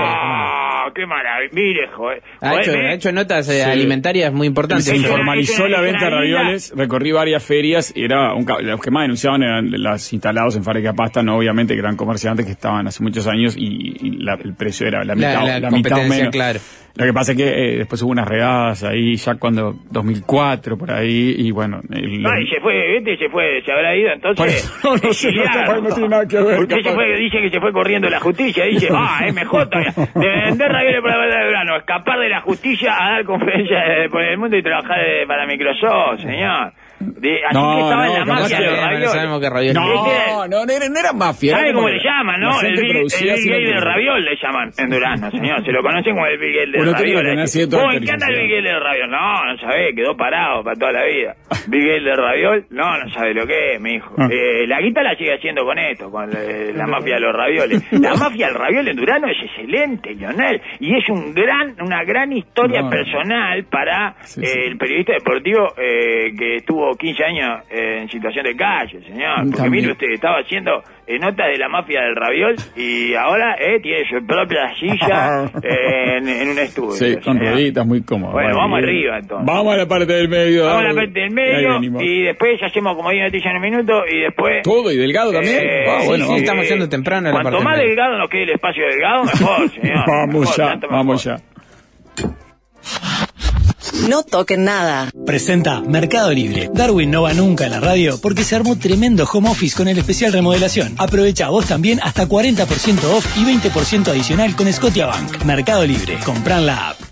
Speaker 2: la-
Speaker 3: ¡Oh! ¡Qué maravilla! Mire, joder.
Speaker 4: Ha
Speaker 3: Joder,
Speaker 4: hecho,
Speaker 3: mire.
Speaker 4: ha hecho notas eh,
Speaker 2: Sí.
Speaker 4: alimentarias muy importantes.
Speaker 2: se
Speaker 3: Es una-
Speaker 2: informalizó
Speaker 3: es una-
Speaker 2: la
Speaker 3: es
Speaker 2: venta de
Speaker 3: una isla.
Speaker 2: ravioles, recorrí varias ferias y era un, ca- los que más denunciaban eran los instalados en fábrica de pasta, no obviamente que eran comerciantes que estaban hace muchos años y, y la- el precio era la mitad,
Speaker 4: la
Speaker 2: la mitad o
Speaker 4: competencia,
Speaker 2: menos.
Speaker 4: claro.
Speaker 2: Lo que pasa es que eh, después hubo unas redadas ahí ya cuando dos mil cuatro por ahí y bueno, el-
Speaker 3: No, y se fue, ¿viste? Se fue, se habrá ido, entonces...
Speaker 2: Por eso, no, no sé, no,
Speaker 3: exiliado.
Speaker 2: capaz no tiene nada que ver,
Speaker 3: Usted se
Speaker 2: capaz.
Speaker 3: fue, dice que se fue corriendo la justicia, dice, ah, M J, de vender ravioles por la verdad de verano, escapar de la justicia a dar conferencias eh, por el mundo y trabajar eh, para Microsoft, señor. De, así
Speaker 2: No,
Speaker 3: que estaba
Speaker 2: no,
Speaker 3: en la
Speaker 2: capaz
Speaker 3: mafia
Speaker 2: que-
Speaker 3: de
Speaker 2: no,
Speaker 3: los
Speaker 4: no
Speaker 3: ravioles.
Speaker 4: sabemos qué ravioles.
Speaker 3: ¿Qué
Speaker 2: No,
Speaker 3: quiere?
Speaker 2: no, no era, no era mafia.
Speaker 3: ¿Sabe
Speaker 2: era
Speaker 3: cómo
Speaker 2: como
Speaker 3: le llaman,
Speaker 2: la
Speaker 3: no? El
Speaker 2: gente
Speaker 3: Bill, el
Speaker 2: producía
Speaker 3: Bill
Speaker 2: sin
Speaker 3: Gates del
Speaker 2: autorización.
Speaker 3: raviol le llaman en Durazno, señor. Se lo conocen como el Bill Gates del
Speaker 2: Uno tiene que
Speaker 3: raviol.
Speaker 2: tener cierta
Speaker 3: ¿Cómo en qué anda el
Speaker 2: autorización.
Speaker 3: Bill Gates del raviol? No, no sabe, quedó parado para toda la vida. Bill Gates del raviol, no, no sabe lo que es, mi hijo.
Speaker 2: Ah.
Speaker 3: Eh, la guita la sigue haciendo con esto, con eh, la mafia de los ravioles. La mafia del raviol en Durazno es excelente, Lionel. Y es un gran, una gran historia
Speaker 2: No, no.
Speaker 3: personal para
Speaker 2: Sí,
Speaker 3: eh,
Speaker 2: sí.
Speaker 3: el periodista deportivo eh, que estuvo quince años eh, en situación de calle, señor. Porque
Speaker 2: También.
Speaker 3: mire usted, estaba haciendo eh, notas de la mafia del raviol y ahora eh, tiene su propia silla eh, en, en un estudio.
Speaker 2: Sí, con
Speaker 3: señor.
Speaker 2: rueditas muy cómodas.
Speaker 3: Bueno,
Speaker 2: Vale,
Speaker 3: vamos
Speaker 2: bien.
Speaker 3: arriba, entonces.
Speaker 2: Vamos a la parte del medio.
Speaker 3: Vamos a la
Speaker 2: dale.
Speaker 3: parte del
Speaker 2: Ahí
Speaker 3: medio
Speaker 2: venimos.
Speaker 3: y después hacemos como diez noticias en un minuto y después...
Speaker 2: Todo y delgado también.
Speaker 3: Eh,
Speaker 2: ah,
Speaker 3: sí,
Speaker 2: bueno,
Speaker 3: sí,
Speaker 2: vamos.
Speaker 4: estamos yendo temprano a la
Speaker 3: Cuanto
Speaker 4: parte
Speaker 3: más
Speaker 4: del medio.
Speaker 3: delgado nos quede el espacio delgado, mejor, señor.
Speaker 2: Vamos
Speaker 3: Mejor,
Speaker 2: ya,
Speaker 3: tanto mejor.
Speaker 2: vamos ya.
Speaker 5: No toquen nada.
Speaker 6: Presenta Mercado Libre. Darwin no va nunca a la radio porque se armó tremendo home office con el especial remodelación. Aprovecha vos también hasta cuarenta por ciento off y veinte por ciento adicional con Scotiabank. Mercado Libre. Compran la app.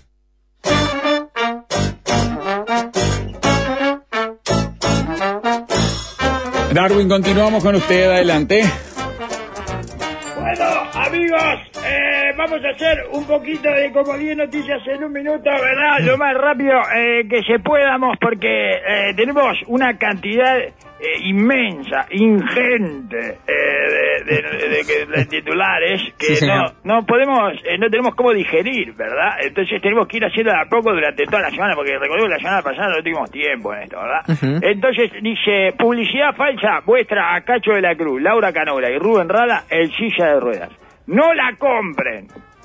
Speaker 2: Darwin, continuamos con usted, adelante.
Speaker 3: Bueno, amigos, eh, vamos a hacer un poquito de como diez noticias en un minuto, ¿verdad? Lo más rápido eh, que se podamos, porque eh, tenemos una cantidad eh, inmensa, ingente eh, de, de, de, de, de titulares que
Speaker 4: sí,
Speaker 3: no, no podemos, eh, no tenemos cómo digerir, ¿verdad? Entonces tenemos que ir haciendo de a poco durante toda la semana, porque recordemos que la semana pasada no tuvimos tiempo en esto, ¿verdad? Uh-huh. Entonces dice, publicidad falsa muestra a Cacho de la Cruz, Laura Canora y Rubén Rada en silla de ruedas. No la compren.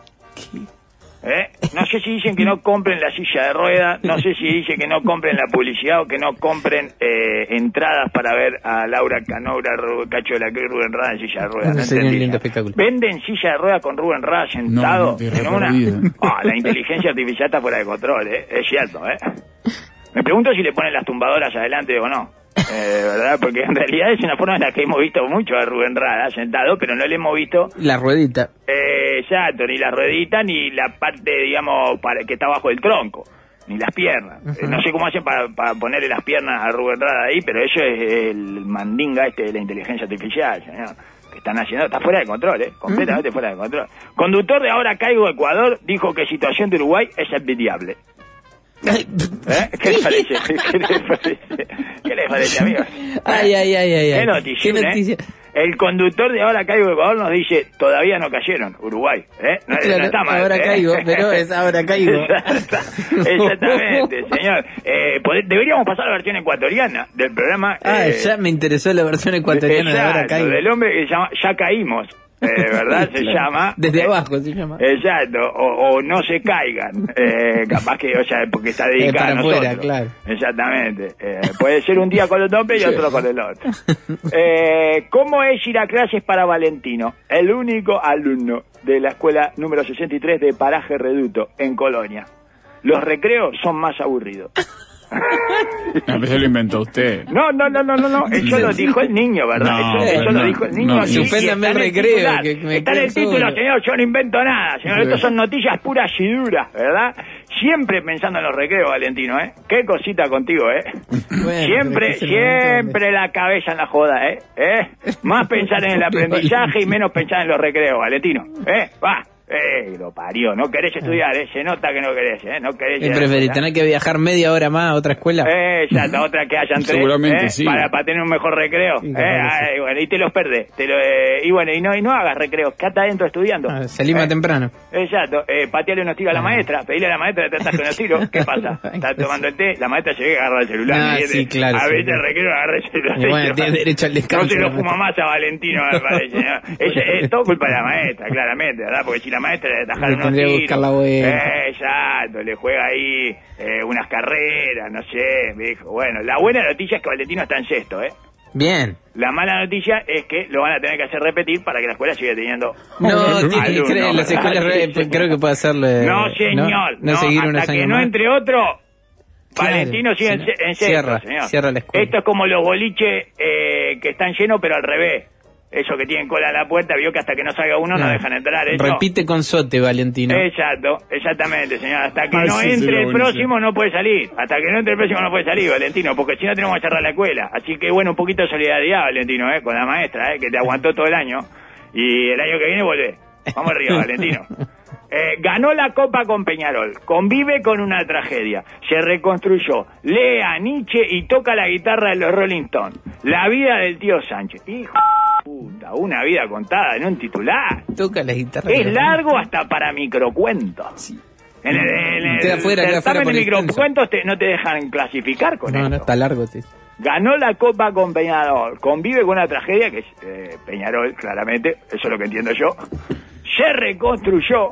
Speaker 3: ¿Eh? No sé si dicen que no compren la silla de ruedas, no sé si dicen que no compren la publicidad o que no compren eh, entradas para ver a Laura Canora, Cacho de la Cruz y Rubén Rada en silla de ruedas.
Speaker 4: No,
Speaker 3: no
Speaker 4: sería un lindo espectáculo.
Speaker 3: Venden silla de ruedas con Rubén Rada sentado
Speaker 2: no, no
Speaker 3: en una... Oh, la inteligencia artificial está fuera de control, ¿eh? Es cierto, ¿eh? Me pregunto si le ponen las tumbadoras adelante o no. Eh, ¿verdad? Porque en realidad es una forma en la que hemos visto mucho a Rubén Rada sentado, pero no le hemos visto
Speaker 4: la ruedita.
Speaker 3: Eh, exacto, ni la ruedita ni la parte, digamos, para que está bajo el tronco, ni las piernas. Uh-huh. Eh, no sé cómo hacen para, para ponerle las piernas a Rubén Rada ahí, pero eso es el mandinga este de la inteligencia artificial, señor. Que están haciendo, está fuera de control, ¿eh? Completamente uh-huh. fuera de control. Conductor de Ahora Caigo Ecuador dijo que situación de Uruguay es envidiable. ¿Eh? ¿Qué les parece? ¿Qué les parece? ¿Qué les parece, amigos?
Speaker 4: Ay, ay, ay, ay.
Speaker 3: ¿Qué noticia?
Speaker 4: ¿Qué noticia?
Speaker 3: ¿Eh? El conductor de Ahora Caigo Ecuador nos dice, todavía no cayeron, Uruguay. ¿Eh? No,
Speaker 4: claro,
Speaker 3: no está mal.
Speaker 4: Ahora
Speaker 3: ¿eh?
Speaker 4: caigo, pero es ahora caigo.
Speaker 3: Exactamente, señor. Eh, deberíamos pasar a la versión ecuatoriana del programa.
Speaker 4: Ah,
Speaker 3: eh,
Speaker 4: ya me interesó la versión ecuatoriana
Speaker 3: exacto,
Speaker 4: de Ahora Caigo.
Speaker 3: Del hombre que se llama Ya Caímos. Eh, ¿verdad? Se
Speaker 4: claro.
Speaker 3: llama...
Speaker 4: Desde
Speaker 3: eh,
Speaker 4: abajo se llama.
Speaker 3: Exacto, o, o No se caigan. Eh, capaz que, o sea, porque está dedicado
Speaker 4: para
Speaker 3: a nosotros.
Speaker 4: afuera, claro.
Speaker 3: Exactamente. Eh, puede ser un día con el tope y otro con el otro. Eh, ¿Cómo es ir a clases para Valentino? El único alumno de la escuela número sesenta y tres de Paraje Reduto, en Colonia. Los recreos son más aburridos.
Speaker 2: A veces lo inventó usted.
Speaker 3: No, no, no, no, no, no. Eso lo dijo el niño, ¿verdad?
Speaker 2: No,
Speaker 3: eso eso
Speaker 2: no,
Speaker 3: lo dijo el niño.
Speaker 2: no,
Speaker 3: aquí,
Speaker 4: suspéndame el recreo. Que me
Speaker 3: está en el título,
Speaker 4: solo.
Speaker 3: señor. Yo no invento nada, señor. Estas son noticias puras y duras, ¿verdad? Siempre pensando en los recreos, Valentino, ¿eh? Qué cosita contigo, ¿eh?
Speaker 4: Bueno,
Speaker 3: siempre, siempre la cabeza en la joda, ¿eh? ¿Eh? Más pensar en el aprendizaje y menos pensar en los recreos, Valentino. ¿Eh? Va. Eh, lo parió, no querés estudiar, eh, se nota que no querés, eh, no querés.
Speaker 4: ¿Y preferís tener que viajar media hora más a otra escuela?
Speaker 3: Eh, ya está, otra que hayan tres.
Speaker 2: Seguramente
Speaker 3: eh,
Speaker 2: sí.
Speaker 3: Para, para tener un mejor recreo.
Speaker 4: Sí,
Speaker 3: eh,
Speaker 4: claro,
Speaker 3: ay, bueno, y te los perdés. Te lo, eh, y bueno, y no, y no hagas recreos, quédate adentro estudiando.
Speaker 4: Ah, salí más
Speaker 3: eh,
Speaker 4: temprano.
Speaker 3: Exacto, eh, pateale unos tiros a la maestra, pedile a la maestra que te estás con unos tiros. ¿Qué pasa? Estás tomando el té, la maestra se ve que agarra el celular.
Speaker 4: Ah,
Speaker 3: ¿me
Speaker 4: sí, claro,
Speaker 3: a
Speaker 4: sí,
Speaker 3: veces
Speaker 4: claro.
Speaker 3: el recreo agarra el celular.
Speaker 4: Y bueno, tiene derecho al descanso.
Speaker 3: No se lo fuma más a Valentino, me parece. ¿no? Es, es todo culpa de la maestra, claramente, ¿verdad? Porque si la maestra le atajaron unos
Speaker 4: tendría que buscar la vuelta.
Speaker 3: eh, exacto, le juega ahí eh, unas carreras, no sé, me dijo. Bueno, la buena noticia es que Valentino está en sexto, ¿eh?
Speaker 4: Bien.
Speaker 3: La mala noticia es que lo van a tener que hacer repetir para que la escuela siga teniendo
Speaker 4: No,
Speaker 3: alumnos,
Speaker 4: tiene que creer, las escuelas re-
Speaker 3: sí,
Speaker 4: creo que puede hacerlo. eh,
Speaker 3: no, señor,
Speaker 4: no,
Speaker 3: no,
Speaker 4: seguir
Speaker 3: hasta
Speaker 4: unos
Speaker 3: que
Speaker 4: años
Speaker 3: no
Speaker 4: más.
Speaker 3: entre otro,
Speaker 4: Claro,
Speaker 3: Valentino sigue
Speaker 4: sí,
Speaker 3: en, se- en sexto,
Speaker 4: cierra,
Speaker 3: señor.
Speaker 4: cierra la escuela.
Speaker 3: Esto es como los boliches eh, que están llenos, pero al revés. Eso que tienen cola en la puerta, vio que hasta que no salga uno no, no dejan entrar. Eso.
Speaker 4: Repite con sote, Valentino.
Speaker 3: Exacto, exactamente, señor. Hasta que
Speaker 2: Ay,
Speaker 3: no
Speaker 2: sí,
Speaker 3: entre
Speaker 2: sí,
Speaker 3: el
Speaker 2: lo buenísimo.
Speaker 3: próximo no puede salir. Hasta que no entre el próximo no puede salir, Valentino, porque si no tenemos que cerrar la escuela. Así que bueno, un poquito de solidaridad, Valentino, eh, con la maestra, eh, que te aguantó todo el año. Y el año que viene vuelve. Vamos arriba, Valentino. Eh, ganó la Copa con Peñarol, convive con una tragedia, se reconstruyó, lee a Nietzsche y toca la guitarra de los Rolling Stones. La vida del tío Sánchez. Hijo de puta, una vida contada en un titular.
Speaker 4: Toca la guitarra.
Speaker 3: Es largo hasta para microcuentos. Sí. En el, en el
Speaker 4: Queda fuera, queda fuera
Speaker 3: certamen
Speaker 4: por
Speaker 3: de
Speaker 4: extenso.
Speaker 3: microcuentos te, no te dejan clasificar con
Speaker 4: No,
Speaker 3: esto.
Speaker 4: no, está largo. Sí.
Speaker 3: Ganó la Copa con Peñarol, convive con una tragedia que es eh, Peñarol, claramente, eso es lo que entiendo yo. Se reconstruyó.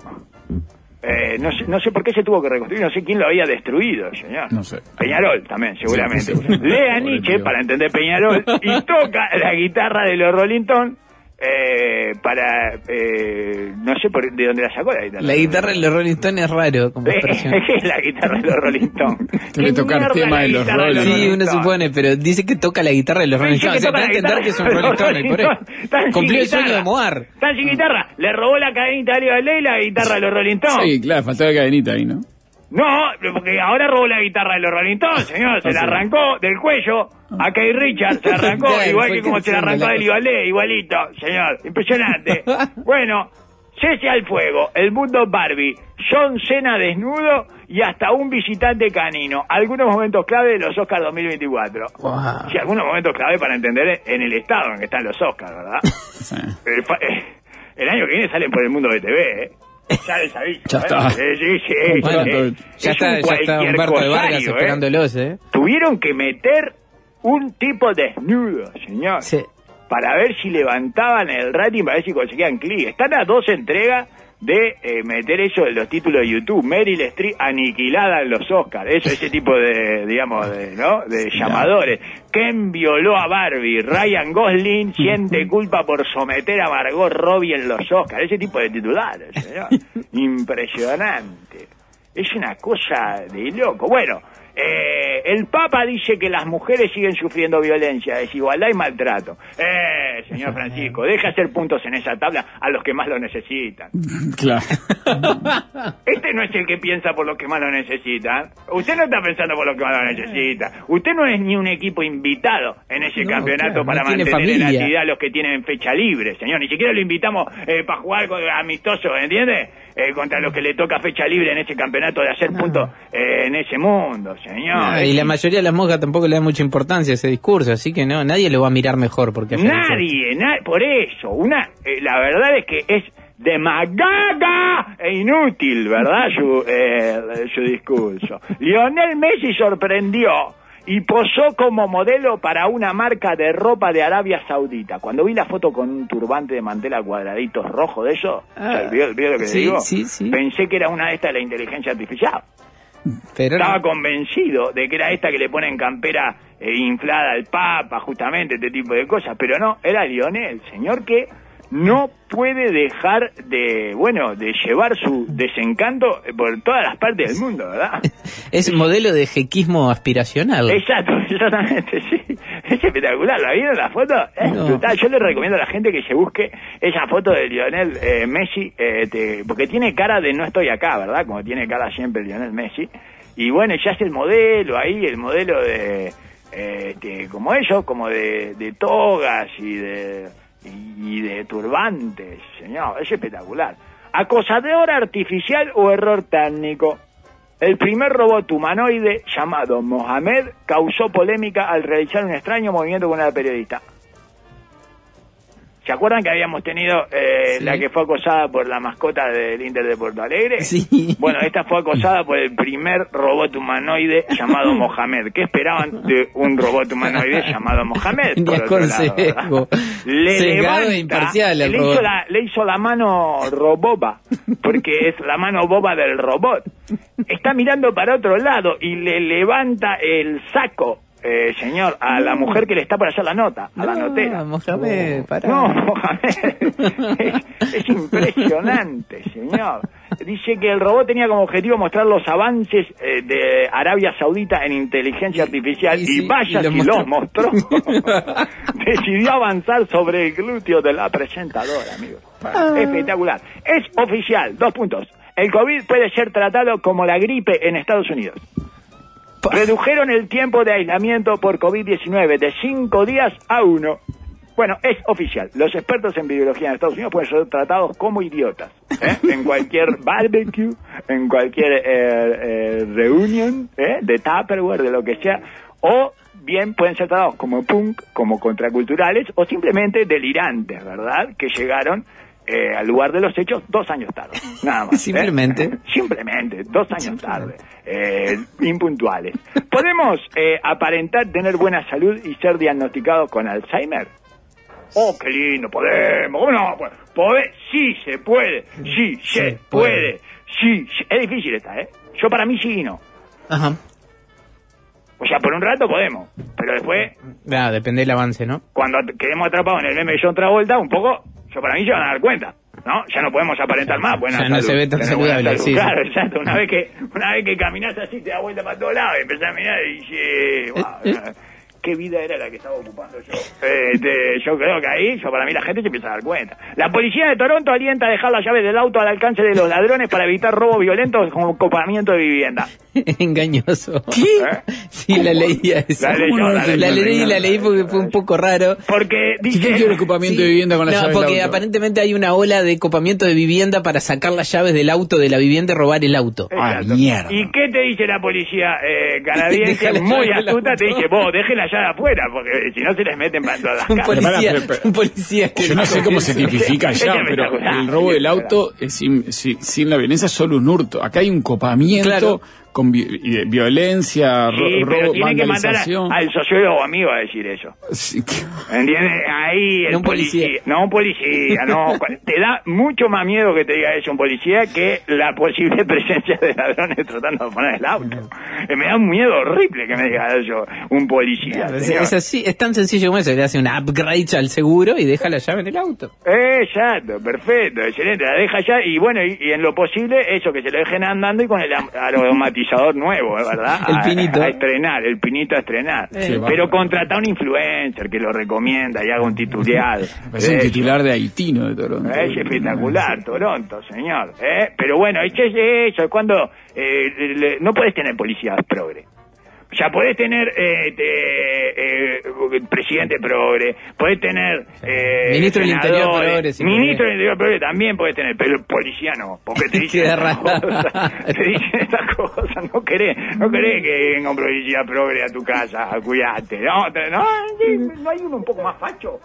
Speaker 3: Eh, no, sé, no sé por qué se tuvo que reconstruir, no sé quién lo había destruido, señor.
Speaker 2: No sé.
Speaker 3: Peñarol también, seguramente.
Speaker 2: Sí, seguramente.
Speaker 3: Lee a
Speaker 2: Pobre
Speaker 3: Nietzsche
Speaker 2: tío.
Speaker 3: para entender Peñarol y toca la guitarra de los Rolling Stones. eh, para, eh, no sé por, de dónde la sacó la guitarra.
Speaker 4: La guitarra de los Rolling Stones es raro como expresión.
Speaker 3: ¿Qué es la guitarra de los Rolling Stones?
Speaker 2: Debe tocar tema de los Rolling.
Speaker 4: Sí, uno supone, pero dice que toca la guitarra de los Rolling Stones. O sea, te da a entender que es un Rolling Stone, por eso. Cumplió el sueño de Moar.
Speaker 3: Están sin guitarra. Le robó la cadenita a Leo Ley la guitarra de los Rolling Stones.
Speaker 2: Sí, claro, faltaba la cadenita ahí, ¿no?
Speaker 3: No, porque ahora robó la guitarra de los Rolling Stones, señor. Se la arrancó del cuello a Kay Richards. Se arrancó igual que como se la arrancó a Elivalé, igualito, señor. Impresionante. Bueno, cese al fuego, el mundo Barbie, John Cena desnudo y hasta un visitante canino. Algunos momentos clave de los Oscars dos mil veinticuatro.
Speaker 4: Wow.
Speaker 3: Sí, algunos momentos clave para entender en el estado en que están los Oscars, ¿verdad?
Speaker 2: Sí.
Speaker 3: El, fa- el año que viene salen por el mundo B T V, ¿eh? Ya les aviso.
Speaker 2: Ya
Speaker 3: ¿eh?
Speaker 2: está.
Speaker 3: Sí, sí, sí,
Speaker 4: Bueno,
Speaker 3: sí.
Speaker 4: ya
Speaker 3: Es
Speaker 4: está,
Speaker 3: un
Speaker 4: ya está
Speaker 3: cualquier
Speaker 4: Humberto de Vargas
Speaker 3: cosario, ¿eh?
Speaker 4: esperándolos, ¿eh?
Speaker 3: Tuvieron que meter un tipo desnudo, señor,
Speaker 4: Sí.
Speaker 3: para ver si levantaban el rating, para ver si conseguían clic. Están a dos entregas de eh, meter eso en los títulos de YouTube. Meryl Streep aniquilada en los Oscars. Eso, ese tipo de, digamos, de, ¿no? De llamadores. Ken violó a Barbie. Ryan Gosling siente culpa por someter a Margot Robbie en los Oscars. Ese tipo de titulares, señor. Impresionante. Es una cosa de loco. Bueno, eh, el Papa dice que las mujeres siguen sufriendo violencia, desigualdad y maltrato. Eh, señor Francisco, deja hacer puntos en esa tabla a los que más lo necesitan.
Speaker 2: Claro.
Speaker 3: Este no es el que piensa por los que más lo necesitan. Usted no está pensando por los que más lo necesita. Usted no es ni un equipo invitado en ese
Speaker 4: No,
Speaker 3: campeonato
Speaker 4: claro,
Speaker 3: para
Speaker 4: no tiene
Speaker 3: mantener en
Speaker 4: familia.
Speaker 3: actividad a los que tienen fecha libre, señor. Ni siquiera lo invitamos eh, para jugar con, amistoso, ¿entiende? Eh, contra los que le toca fecha libre en ese campeonato de hacer
Speaker 4: No.
Speaker 3: puntos eh, en ese mundo, señor.
Speaker 4: Ah, y la mayoría de las monjas tampoco le da mucha importancia a ese discurso, así que no, nadie lo va a mirar mejor porque haya dicho
Speaker 3: Nadie, na- por eso, una, eh, la verdad es que es demagoga e inútil, ¿verdad? Su, eh, su discurso. Lionel Messi sorprendió y posó como modelo para una marca de ropa de Arabia Saudita. Cuando vi la foto con un turbante de mantela cuadraditos rojo de eso,
Speaker 4: Ah,
Speaker 3: o sea, ¿vio, vio lo que
Speaker 4: sí,
Speaker 3: le digo?
Speaker 4: sí, sí.
Speaker 3: Pensé que era una de estas de la inteligencia artificial.
Speaker 4: Pero
Speaker 3: Estaba
Speaker 4: no.
Speaker 3: convencido de que era esta que le ponen campera eh, inflada al Papa, justamente, este tipo de cosas, pero no, era Lionel, señor que no puede dejar de, bueno, de llevar su desencanto por todas las partes del mundo, ¿verdad?
Speaker 4: Es modelo de jequismo aspiracional.
Speaker 3: Exacto, exactamente, sí. Es espectacular, ¿la vieron la foto? Es
Speaker 4: No.
Speaker 3: brutal. Yo le recomiendo a la gente que se busque esa foto de Lionel eh, Messi, eh, te- porque tiene cara de no estoy acá, ¿verdad? Como tiene cara siempre Lionel Messi. Y bueno, ya es el modelo ahí, el modelo de, eh, de como ellos, como de, de togas y de, y de turbantes, señor, es espectacular. Acosador artificial o error técnico. El primer robot humanoide, llamado Mohamed, causó polémica al realizar un extraño movimiento con una periodista. ¿Se acuerdan que habíamos tenido eh,
Speaker 4: Sí.
Speaker 3: la que fue acosada por la mascota del Inter de Porto Alegre?
Speaker 4: Sí.
Speaker 3: Bueno, esta fue acosada por el primer robot humanoide llamado Mohamed. ¿Qué esperaban de un robot humanoide llamado Mohamed?
Speaker 4: Ni
Speaker 3: Por otro lado, ¿verdad?
Speaker 4: aconsejo.
Speaker 3: Le
Speaker 4: Sesgado e
Speaker 3: levanta,
Speaker 4: imparcial el
Speaker 3: le
Speaker 4: robot.
Speaker 3: hizo, la, le hizo la mano roboba, porque es la mano boba del robot. Está mirando para otro lado y le levanta el saco, eh, señor, a la mujer que le está por hacer la nota, a la
Speaker 4: No,
Speaker 3: notera.
Speaker 4: Mohamed, pará.
Speaker 3: No, Mohamed, es, es impresionante, señor. Dice que el robot tenía como objetivo mostrar los avances eh, de Arabia Saudita en inteligencia artificial
Speaker 4: Y
Speaker 3: y,
Speaker 4: sí,
Speaker 3: vaya
Speaker 4: y lo
Speaker 3: si
Speaker 4: mostró.
Speaker 3: los mostró. Decidió avanzar sobre el glúteo de la presentadora, amigo.
Speaker 4: Ah.
Speaker 3: Espectacular. Es oficial, dos puntos. El COVID puede ser tratado como la gripe en Estados Unidos. Redujeron el tiempo de aislamiento por COVID diecinueve de cinco días a uno. Bueno, es oficial. Los expertos en biología en Estados Unidos pueden ser tratados como idiotas, ¿eh? En cualquier barbecue, en cualquier eh, eh, reunión, ¿eh? De Tupperware, de lo que sea, o bien pueden ser tratados como punk, como contraculturales, o simplemente delirantes, ¿verdad? Que llegaron eh, al lugar de los hechos dos años tarde, nada más. ¿eh?
Speaker 4: Simplemente.
Speaker 3: Simplemente, dos años tarde, eh, impuntuales. ¿Podemos eh, aparentar tener buena salud y ser diagnosticados con Alzheimer? Oh, qué lindo, podemos, ¿cómo no? Pues, ¿Poder? Sí se puede, sí se
Speaker 4: Se
Speaker 3: puede, sí, sí. Es difícil esta, ¿eh? Yo para mí sí y no.
Speaker 4: Ajá.
Speaker 3: O sea, por un rato podemos, pero después,
Speaker 4: Ah, depende del avance, ¿no?
Speaker 3: cuando quedemos atrapados en el meme de John Travolta, un poco Yo para mí ya van a dar cuenta, ¿no? Ya no podemos aparentar más. Buena
Speaker 4: ya no
Speaker 3: salud,
Speaker 4: se ve tan saludable,
Speaker 3: salud.
Speaker 4: sí.
Speaker 3: Claro, exacto. Una vez que una vez que caminás así, te das vuelta para todos lados y empezás a mirar y dices, wow, ¿qué vida era la que estaba ocupando yo? Este, yo creo que ahí, yo para mí la gente se empieza a dar cuenta. La policía de Toronto alienta a dejar las llaves del auto al alcance de los ladrones para evitar robos violentos con ocupamiento de vivienda.
Speaker 4: Engañoso.
Speaker 2: ¿Qué?
Speaker 3: ¿Eh?
Speaker 4: Sí, la leía eso.
Speaker 3: La leyó, la leyó,
Speaker 4: La leí y
Speaker 3: la
Speaker 4: la leí porque fue un poco raro.
Speaker 3: Porque
Speaker 2: ¿Qué
Speaker 3: dice...
Speaker 2: quiere el ocupamiento
Speaker 4: Sí.
Speaker 2: de vivienda con la
Speaker 4: No,
Speaker 2: llave
Speaker 4: porque
Speaker 2: del auto?
Speaker 4: aparentemente hay una ola de copamiento de vivienda para sacar las llaves del auto de la vivienda y robar el auto.
Speaker 2: Ah,
Speaker 3: Exacto.
Speaker 2: mierda.
Speaker 3: ¿Y qué te dice la policía eh, canadiense?
Speaker 4: Deja la
Speaker 3: Muy
Speaker 4: llave del
Speaker 3: astuta,
Speaker 4: auto.
Speaker 3: te dice, vos, dejen la llave afuera, porque si no se les meten para todas las
Speaker 4: Un
Speaker 3: casas.
Speaker 4: policía,
Speaker 2: Pero, pero, pero,
Speaker 4: un policía que
Speaker 2: Yo no sé cómo se tipifica
Speaker 3: Es
Speaker 2: allá, pero
Speaker 3: espectacular.
Speaker 2: el robo del auto es sin, sin, sin la violencia es solo un hurto. Acá hay un copamiento
Speaker 4: Claro.
Speaker 2: con vi- y de violencia, ro-
Speaker 3: Sí, pero
Speaker 2: robo,
Speaker 3: tiene que mandar a-
Speaker 2: vandalización.
Speaker 3: al sociólogo amigo a decir eso.
Speaker 2: Sí, que-
Speaker 3: ¿Entiendes? Ahí el
Speaker 4: No un policía.
Speaker 3: No un policía, no. Te da mucho más miedo que te diga eso un policía que la posible presencia de ladrones tratando de poner el auto. Eh, Me da un miedo horrible que me diga eso un policía.
Speaker 4: Es,
Speaker 3: señor.
Speaker 4: es así, es tan sencillo como eso, le hace un upgrade al seguro y deja la llave en el auto.
Speaker 3: Exacto, perfecto, excelente, la deja ya y bueno, y, y en lo posible eso, que se lo dejen andando y con el am- aromatizador nuevo, ¿eh? ¿Verdad?
Speaker 4: El
Speaker 3: A-
Speaker 4: pinito.
Speaker 3: A, estrenar, el pinito a estrenar.
Speaker 2: Sí,
Speaker 3: Pero
Speaker 2: va.
Speaker 3: contrata a un influencer que lo recomienda y haga un titular.
Speaker 2: Es un
Speaker 3: de
Speaker 2: titular de haitino de Toronto.
Speaker 3: eso. Es espectacular, Toronto, señor. ¿eh? Pero bueno, es eso, cuando eh, le- no puedes tener policías progre. Ya podés tener eh, te- eh, presidente progre, podés tener eh,
Speaker 4: Ministro del Interior
Speaker 3: senadores,
Speaker 4: progre, si
Speaker 3: ministro
Speaker 4: querés.
Speaker 3: del Interior progre también podés tener, pero el policía no, porque te dicen
Speaker 4: Queda
Speaker 3: estas
Speaker 4: raro.
Speaker 3: cosas, te dicen estas cosas, no querés, no querés que venga un policía progre a tu casa, cuidate, no, te- no, sí, no hay uno un poco más facho.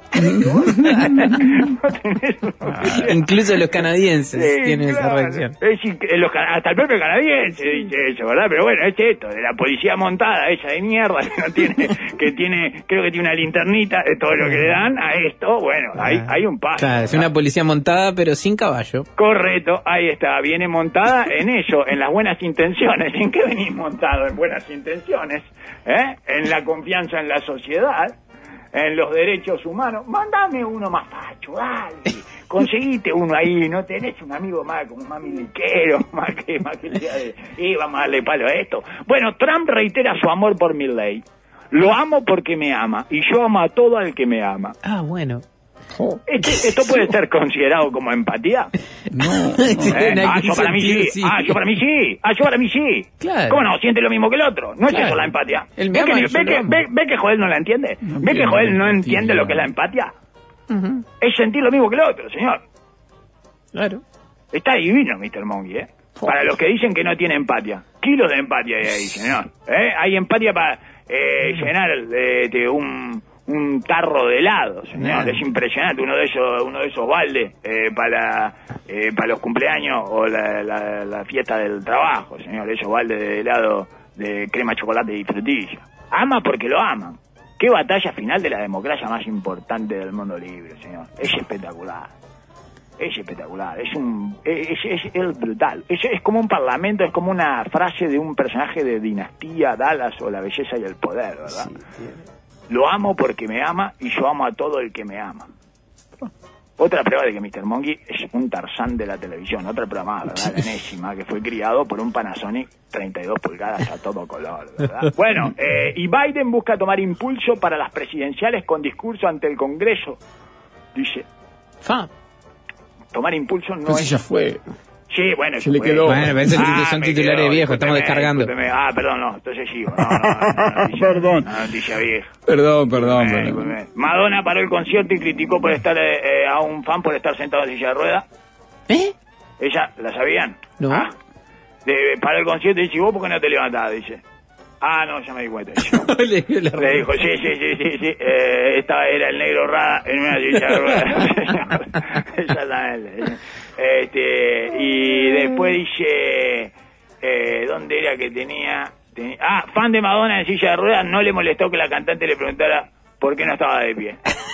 Speaker 3: No tenés uno que-
Speaker 4: Incluso los canadienses
Speaker 3: Sí,
Speaker 4: tienen esa
Speaker 3: claro.
Speaker 4: reacción.
Speaker 3: Es decir, que los cana- hasta el propio canadiense dice eso, ¿verdad? Pero bueno, es esto, de la policía montada, esa de mierda, que no tiene, que tiene, creo que tiene una linternita, de todo lo que le dan a esto, bueno, hay, hay un paso.
Speaker 4: Claro, es una policía montada pero sin caballo.
Speaker 3: Correcto, ahí está, viene montada en ello, en las buenas intenciones. ¿En qué venís montado? En buenas intenciones, ¿eh? En la confianza en la sociedad, en los derechos humanos. Mándame uno más facho, dale. Conseguite uno ahí, no tenés un amigo más como más miliquero, más que, más que sea de, y vamos a darle palo a esto. Bueno, Trump reitera su amor por Milley. Lo amo porque me ama, y yo amo a todo al que me ama.
Speaker 4: Ah, bueno.
Speaker 3: Este- ¿Esto puede ser considerado como empatía?
Speaker 2: No,
Speaker 4: Sí,
Speaker 3: ¿Eh?
Speaker 4: en
Speaker 3: Ah,
Speaker 4: algún
Speaker 3: yo para mí
Speaker 4: sentido,
Speaker 3: sí.
Speaker 4: sí.
Speaker 3: Ah, yo para mí sí. Ah, yo para mí sí.
Speaker 4: Claro.
Speaker 3: ¿Cómo no? Siente lo mismo que el otro. No es
Speaker 4: Claro.
Speaker 3: eso la empatía.
Speaker 4: Él me
Speaker 3: ¿Ve que,
Speaker 4: ama y
Speaker 3: ve,
Speaker 4: yo lo
Speaker 3: que,
Speaker 4: amo.
Speaker 3: ve- ve que Joel no la entiende?
Speaker 2: No
Speaker 3: ¿Ve que
Speaker 2: entiendo
Speaker 3: Joel no
Speaker 2: la
Speaker 3: entiende
Speaker 2: empatía.
Speaker 3: lo que es la empatía?
Speaker 4: Ujú,
Speaker 3: Es sentir lo mismo que el otro, señor.
Speaker 4: claro.
Speaker 3: Está divino, mister Monkey, ¿eh? Para los que dicen que no tiene empatía. Kilos de empatía hay ahí, señor. ¿Eh? Hay empatía para eh, llenar eh, de un, un tarro de helado, señor.
Speaker 4: Nah.
Speaker 3: Es impresionante. Uno de esos uno de esos baldes eh, para eh, para los cumpleaños o la, la, la fiesta del trabajo, señor. Esos baldes de helado de crema, chocolate y frutilla. Ama porque lo aman. Qué batalla final de la democracia más importante del mundo libre, señor. Es espectacular. Es espectacular, es un es, es, es brutal, es, es como un parlamento, es como una frase de un personaje de Dinastía, Dallas o La belleza y el poder, ¿verdad? Lo amo porque me ama y yo amo a todo el que me ama. Otra prueba de que mister Monkey es un Tarzán de la televisión, otra prueba más, ¿verdad? La enésima, que fue criado por un Panasonic treinta y dos pulgadas a todo color, ¿verdad? Bueno, eh, y Biden busca tomar impulso para las presidenciales con discurso ante el Congreso, dice.
Speaker 4: Fa.
Speaker 3: Tomar impulso no
Speaker 2: Entonces
Speaker 3: es...
Speaker 2: ya fue.
Speaker 3: Sí, bueno,
Speaker 2: Se le
Speaker 3: fue.
Speaker 2: quedó.
Speaker 4: Bueno, pero esos
Speaker 3: Ah,
Speaker 4: son
Speaker 3: me
Speaker 4: titulares
Speaker 3: quedó,
Speaker 4: viejos, estamos
Speaker 3: discúlpeme,
Speaker 4: descargando.
Speaker 3: discúlpeme. Ah, perdón, no, entonces sigo. No, no, no, no, noticia,
Speaker 2: Perdón.
Speaker 3: no, noticia vieja.
Speaker 2: Perdón, perdón,
Speaker 3: Eh,
Speaker 2: perdón.
Speaker 3: discúlpeme. Madonna paró el concierto y criticó por estar eh, eh, a un fan por estar sentado en silla de ruedas.
Speaker 4: ¿Eh?
Speaker 3: ¿Ella la sabían?
Speaker 4: No.
Speaker 3: Ah, de, paró el concierto y dice, ¿vos por qué no te levantás? Dice. Ah, no, ya me di cuenta. Dice.
Speaker 4: Le dio la
Speaker 3: Le dijo, sí, sí, sí, sí, sí. Eh, esta era el negro Rada en una silla de ruedas. Exactamente. Este, y después dice, eh, ¿dónde era que tenía, tenía? Ah, fan de Madonna en silla de ruedas, no le molestó que la cantante le preguntara por qué no estaba de pie.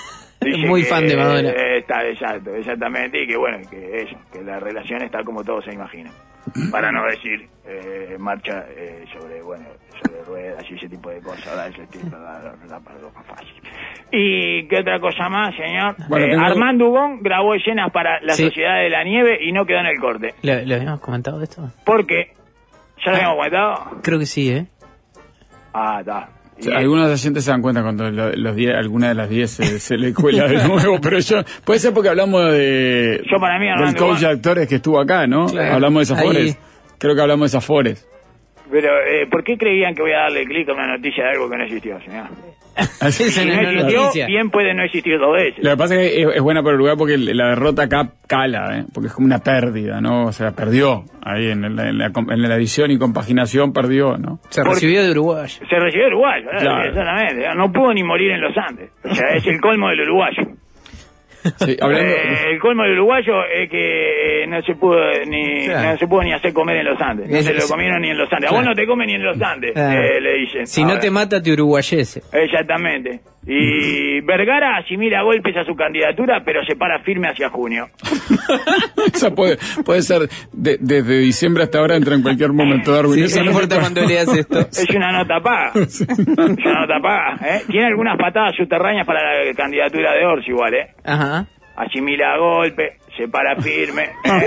Speaker 3: Dice
Speaker 4: Muy
Speaker 3: que,
Speaker 4: fan de Madonna.
Speaker 3: eh, está, exacto, exactamente, y que bueno, que eso, que la relación está como todos se imaginan. Para no decir eh, marcha eh, sobre, bueno, sobre ruedas y ese tipo de cosas, ¿verdad? Ese tipo, la, la, la, la más fácil. ¿Y qué otra cosa más, señor?
Speaker 2: Bueno,
Speaker 3: eh,
Speaker 2: tengo...
Speaker 3: Armando Ubón grabó escenas para La
Speaker 4: Sí.
Speaker 3: Sociedad de la Nieve y no quedó en el corte.
Speaker 4: ¿Lo, lo habíamos comentado esto?
Speaker 3: ¿Por qué? ¿Ya lo habíamos comentado?
Speaker 4: Creo que sí, ¿eh?
Speaker 3: Ah, está.
Speaker 2: O sea, algunos oyentes se dan cuenta cuando lo, los diez, alguna de las diez se, se le cuela de nuevo, pero yo, puede ser porque hablamos de
Speaker 3: Yo para mí,
Speaker 2: del
Speaker 3: Armando
Speaker 2: coach de
Speaker 3: Ubón-
Speaker 2: actores que estuvo acá, ¿no?
Speaker 4: Claro.
Speaker 2: Hablamos de Safores.
Speaker 4: Ahí.
Speaker 2: Creo que hablamos de Safores.
Speaker 3: Pero, eh, ¿por qué creían que voy a darle clic a una noticia de algo que no existió, señor?
Speaker 4: Esa
Speaker 3: Si
Speaker 4: no
Speaker 3: no
Speaker 4: es
Speaker 3: existió,
Speaker 4: noticia.
Speaker 3: bien puede no existir dos veces.
Speaker 2: Lo que pasa es que es, es buena para Uruguay porque la derrota acá cala, ¿eh? Porque es como una pérdida, ¿no? O sea, perdió ahí en, el- en, la, en la edición y compaginación, perdió, ¿no?
Speaker 4: Se
Speaker 3: Por-
Speaker 4: recibió de Uruguay.
Speaker 3: Se recibió uruguayo, ¿verdad?
Speaker 2: Claro.
Speaker 3: Exactamente. No pudo ni morir en los Andes. O sea, es el colmo del uruguayo.
Speaker 2: Sí, hablando...
Speaker 3: Eh, el colmo del uruguayo es que eh, no se pudo ni
Speaker 4: Claro.
Speaker 3: no se pudo ni hacer comer en los Andes. No
Speaker 4: Es-
Speaker 3: se lo
Speaker 4: es-
Speaker 3: comieron ni en los Andes. A
Speaker 4: Claro.
Speaker 3: vos no te comen ni en los Andes,
Speaker 4: Claro.
Speaker 3: eh, le dicen.
Speaker 4: Si no
Speaker 3: Ahora.
Speaker 4: te mata, te uruguayese.
Speaker 3: Exactamente. Y Vergara asimila golpes a su candidatura, pero se para firme hacia junio.
Speaker 2: Esa puede, puede ser de- desde diciembre hasta ahora, entra en cualquier momento, Darwin.
Speaker 4: Sí,
Speaker 2: Esa
Speaker 4: no
Speaker 2: no
Speaker 4: importa
Speaker 2: se-
Speaker 4: cuando leas esto.
Speaker 3: Es una nota paga. Es una nota paga, ¿eh? Tiene algunas patadas subterráneas para la candidatura de Orsi igual, ¿eh?
Speaker 4: Ajá.
Speaker 3: Asimila golpe, se para firme, ¿eh?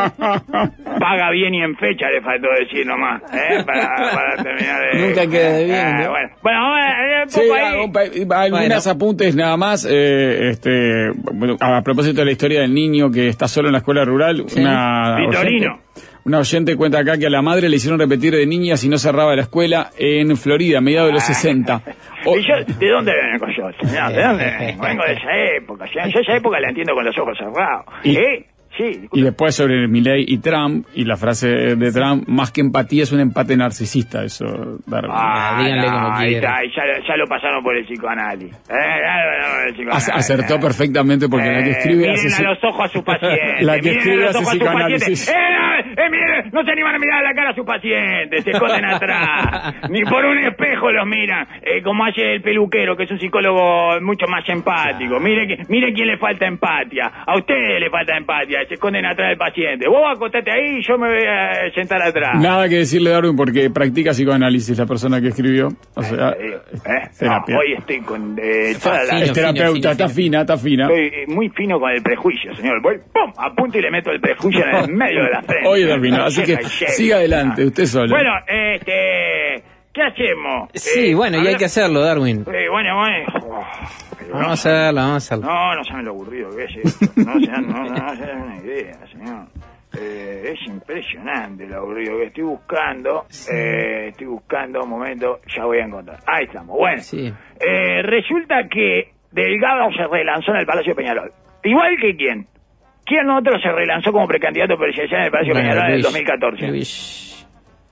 Speaker 3: Paga bien y en fecha, le faltó decir nomás, ¿eh? Para, para terminar de...
Speaker 4: Nunca queda de bien,
Speaker 3: Ah,
Speaker 4: ¿no?
Speaker 3: bueno, bueno, vamos a ver un
Speaker 2: Sí,
Speaker 3: poco ahí.
Speaker 2: algún pa- algunas
Speaker 4: Bueno.
Speaker 2: apuntes nada más. Eh, este, bueno, a propósito de la historia del niño que está solo en la escuela rural,
Speaker 4: Sí.
Speaker 2: una
Speaker 3: Vitorino.
Speaker 2: oyente, una oyente cuenta acá que a la madre le hicieron repetir de niña si no cerraba la escuela en Florida, a mediados de los sesenta. O-
Speaker 3: ¿Y yo de dónde vengo yo, señor? ¿De dónde vengo? Vengo de esa época. Yo, yo esa época la entiendo con los ojos cerrados.
Speaker 2: Y-
Speaker 3: ¿Eh? Sí,
Speaker 2: y
Speaker 3: disculpe.
Speaker 2: después sobre Milei y Trump, y la frase de Trump, más que empatía es un empate narcisista, eso, Darwin.
Speaker 3: Ah,
Speaker 4: díganle
Speaker 3: no,
Speaker 4: como
Speaker 3: ahí
Speaker 4: quieran.
Speaker 3: está, ya, ya lo pasaron por el psicoanálisis. Eh, ya lo pasaron por el psicoanálisis.
Speaker 2: Ac- acertó perfectamente porque la que
Speaker 3: Eh,
Speaker 2: escribe
Speaker 3: miren
Speaker 2: hace...
Speaker 3: a los ojos a sus pacientes.
Speaker 2: La que
Speaker 3: miren
Speaker 2: escribe
Speaker 3: a los
Speaker 2: hace
Speaker 3: ojos a sus
Speaker 2: psicoanálisis.
Speaker 3: pacientes. Eh, no, eh, miren, no se animan a mirar a la cara a sus pacientes, se esconden atrás. Ni por un espejo los miran. Eh, como hace el peluquero, que es un psicólogo mucho más empático. Mire, que, mire quién le falta empatía. A ustedes le falta empatía. Se esconden atrás del paciente. Vos acostate ahí y yo me voy a sentar atrás.
Speaker 2: Nada que decirle, Darwin, porque practica psicoanálisis la persona que escribió. O sea,
Speaker 3: Eh,
Speaker 2: eh,
Speaker 3: eh,
Speaker 2: terapia.
Speaker 3: no, hoy estoy con eh, toda la...
Speaker 4: Fino,
Speaker 2: Es terapeuta,
Speaker 4: fino,
Speaker 2: está
Speaker 4: fino.
Speaker 2: fina, está fina.
Speaker 3: Estoy eh, muy fino con el prejuicio, señor. Voy, pum, apunto y le meto el prejuicio en el medio de la frente.
Speaker 2: Oye, Darwin, así que
Speaker 3: Llega y llega.
Speaker 2: siga adelante, usted solo.
Speaker 3: Bueno, este... ¿Qué hacemos?
Speaker 4: Sí,
Speaker 3: Eh,
Speaker 4: bueno, y
Speaker 3: a
Speaker 4: hay
Speaker 3: ver-
Speaker 4: que hacerlo, Darwin.
Speaker 3: Eh, bueno, bueno... oh, pero
Speaker 4: Vamos a
Speaker 3: no,
Speaker 4: hacerlo, vamos a hacerlo.
Speaker 3: no, no saben lo aburrido que es esto. No se dan, no, no, no se dan una idea, señor. Eh, es impresionante lo aburrido que estoy buscando. Eh, estoy buscando, un momento, ya voy a encontrar. Ahí estamos, bueno.
Speaker 4: Sí.
Speaker 3: Eh, resulta que Delgado se relanzó en el Palacio Peñarol. Igual que quién. ¿Quién otro se relanzó como precandidato presidencial en el Palacio
Speaker 4: Bueno,
Speaker 3: Peñarol en el
Speaker 4: Luis-
Speaker 3: dos mil catorce?
Speaker 4: Luis-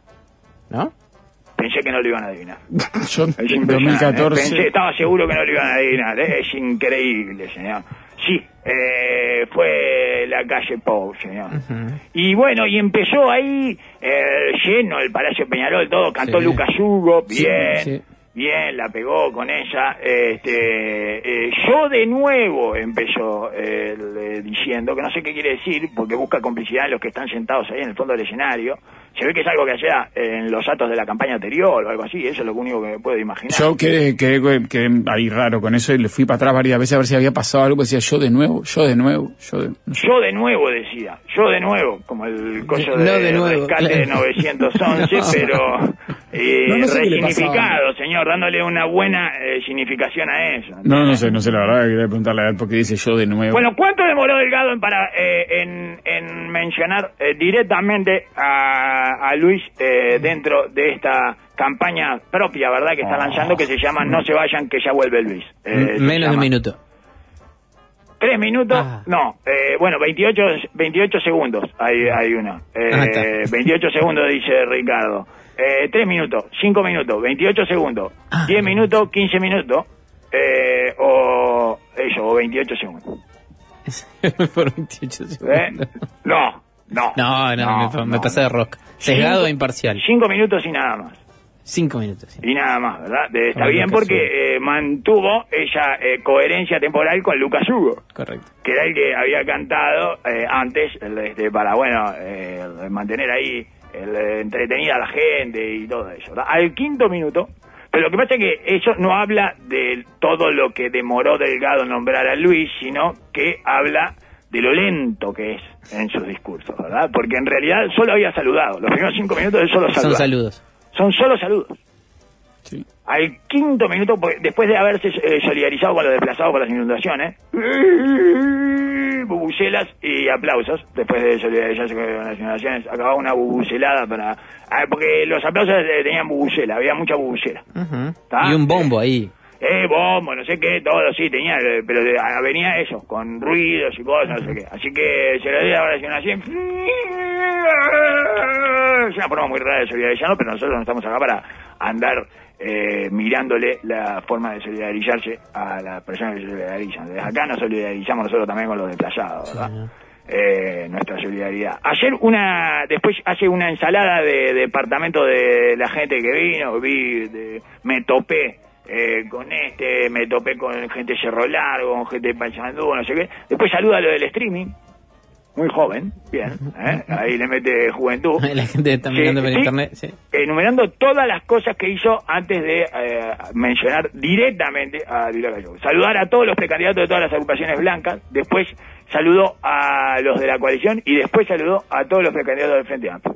Speaker 4: ¿No?
Speaker 3: Pensé que no lo iban a adivinar.
Speaker 2: Yo
Speaker 3: Es
Speaker 2: en dos
Speaker 3: impresionante,
Speaker 2: mil
Speaker 3: ¿eh?
Speaker 2: catorce...
Speaker 3: Pensé, estaba seguro que no lo iban a adivinar. ¿eh? Es increíble, señor. Sí, eh, fue la calle Pou, señor.
Speaker 4: Ujú.
Speaker 3: Y bueno, y empezó ahí eh, lleno el Palacio Peñarol, todo, cantó
Speaker 4: Sí.
Speaker 3: Lucas Hugo,
Speaker 4: Sí,
Speaker 3: bien,
Speaker 4: sí.
Speaker 3: bien, la pegó con ella. Este, eh, yo de nuevo empezó eh, le- diciendo, que no sé qué quiere decir, porque busca complicidad en los que están sentados ahí en el fondo del escenario. Se ve que es algo que hacía en los actos de la campaña anterior o algo así, eso es lo único que me puedo imaginar.
Speaker 2: Yo quedé, quedé, quedé ahí raro con eso y le fui para atrás varias veces a ver si había pasado algo. Decía yo de nuevo, yo de nuevo, yo de... no sé.
Speaker 3: Yo de nuevo decía, yo de nuevo, como el coso
Speaker 4: No
Speaker 3: de,
Speaker 4: de nuevo,
Speaker 3: rescate de
Speaker 4: claro.
Speaker 3: novecientos once, pero eh,
Speaker 2: No, no sé qué le
Speaker 3: resignificado, señor, dándole una buena eh, significación a eso.
Speaker 2: No, no sé, no sé, la verdad quería preguntarle a él porque dice yo de nuevo.
Speaker 3: Bueno, ¿cuánto demoró Delgado en, para, eh, en, en mencionar eh, directamente a, a Luis eh, dentro de esta campaña propia, verdad, que está lanzando, que se llama No se vayan, que ya vuelve Luis? Eh,
Speaker 4: M-
Speaker 3: se
Speaker 4: Menos de
Speaker 3: llama.
Speaker 4: un minuto.
Speaker 3: Tres minutos,
Speaker 4: Ah.
Speaker 3: no, eh, bueno, veintiocho, veintiocho segundos, hay, hay uno. Eh,
Speaker 4: Ah, está.
Speaker 3: veintiocho segundos, dice Ricardo. Eh, tres minutos, cinco minutos, veintiocho segundos,
Speaker 4: Ah.
Speaker 3: diez minutos, quince minutos, eh, o eso, o veintiocho segundos.
Speaker 4: Por veintiocho
Speaker 3: ¿Eh?
Speaker 4: segundos.
Speaker 3: No, no.
Speaker 4: No, no, me, me pasé de rock. Sesgado e imparcial.
Speaker 3: Cinco minutos y nada más.
Speaker 4: Cinco minutos. Sí.
Speaker 3: Y nada más, ¿verdad? De, está
Speaker 4: Con
Speaker 3: bien
Speaker 4: Lucas
Speaker 3: porque eh, mantuvo ella eh, coherencia temporal con Lucas Hugo.
Speaker 4: Correcto.
Speaker 3: Que era el que había cantado eh, antes, el, este, para, bueno, eh, el mantener ahí el, eh, entretenida a la gente y todo eso, ¿verdad? Al quinto minuto, pero lo que pasa es que eso no habla de todo lo que demoró Delgado en nombrar a Luis, sino que habla de lo lento que es en sus discursos, ¿verdad? Porque en realidad solo había saludado, los primeros cinco minutos él solo saludaba.
Speaker 4: Son saludos.
Speaker 3: Son solo saludos.
Speaker 2: Sí.
Speaker 3: Al quinto minuto, después de haberse eh, solidarizado con los desplazados por las inundaciones, bubucelas y aplausos, después de solidarizarse con las inundaciones, acababa una bubucelada para... Ah, porque los aplausos eh, tenían bubucela, había mucha bubucela.
Speaker 4: Uh-huh. Y un bombo ahí.
Speaker 3: Eh, bombo, no sé qué, todo, sí, tenía, eh, pero de, ah, venía eso, con ruidos y cosas, no sé qué. Así que se le dio la oración así. Es una forma muy rara de solidarizarnos, pero nosotros no estamos acá para andar eh, mirándole la forma de solidarizarse a las personas que se solidarizan. Desde acá nos solidarizamos nosotros también con los desplazados, ¿verdad? Sí. Eh, nuestra solidaridad. Ayer una, después hace una ensalada de, de departamento de la gente que vino, vi, de, me topé eh, con este, me topé con gente de Cerro Largo, con gente de Paysandú, no sé qué. Después saluda lo del streaming. Muy joven, bien, ¿eh? Ahí le mete juventud.
Speaker 4: La gente está mirando sí, por
Speaker 3: sí,
Speaker 4: internet, sí.
Speaker 3: Enumerando todas las cosas que hizo antes de eh, mencionar directamente a Lula Gallego. Saludar a todos los precandidatos de todas las agrupaciones blancas, después saludó a los de la coalición y después saludó a todos los precandidatos del Frente Amplio.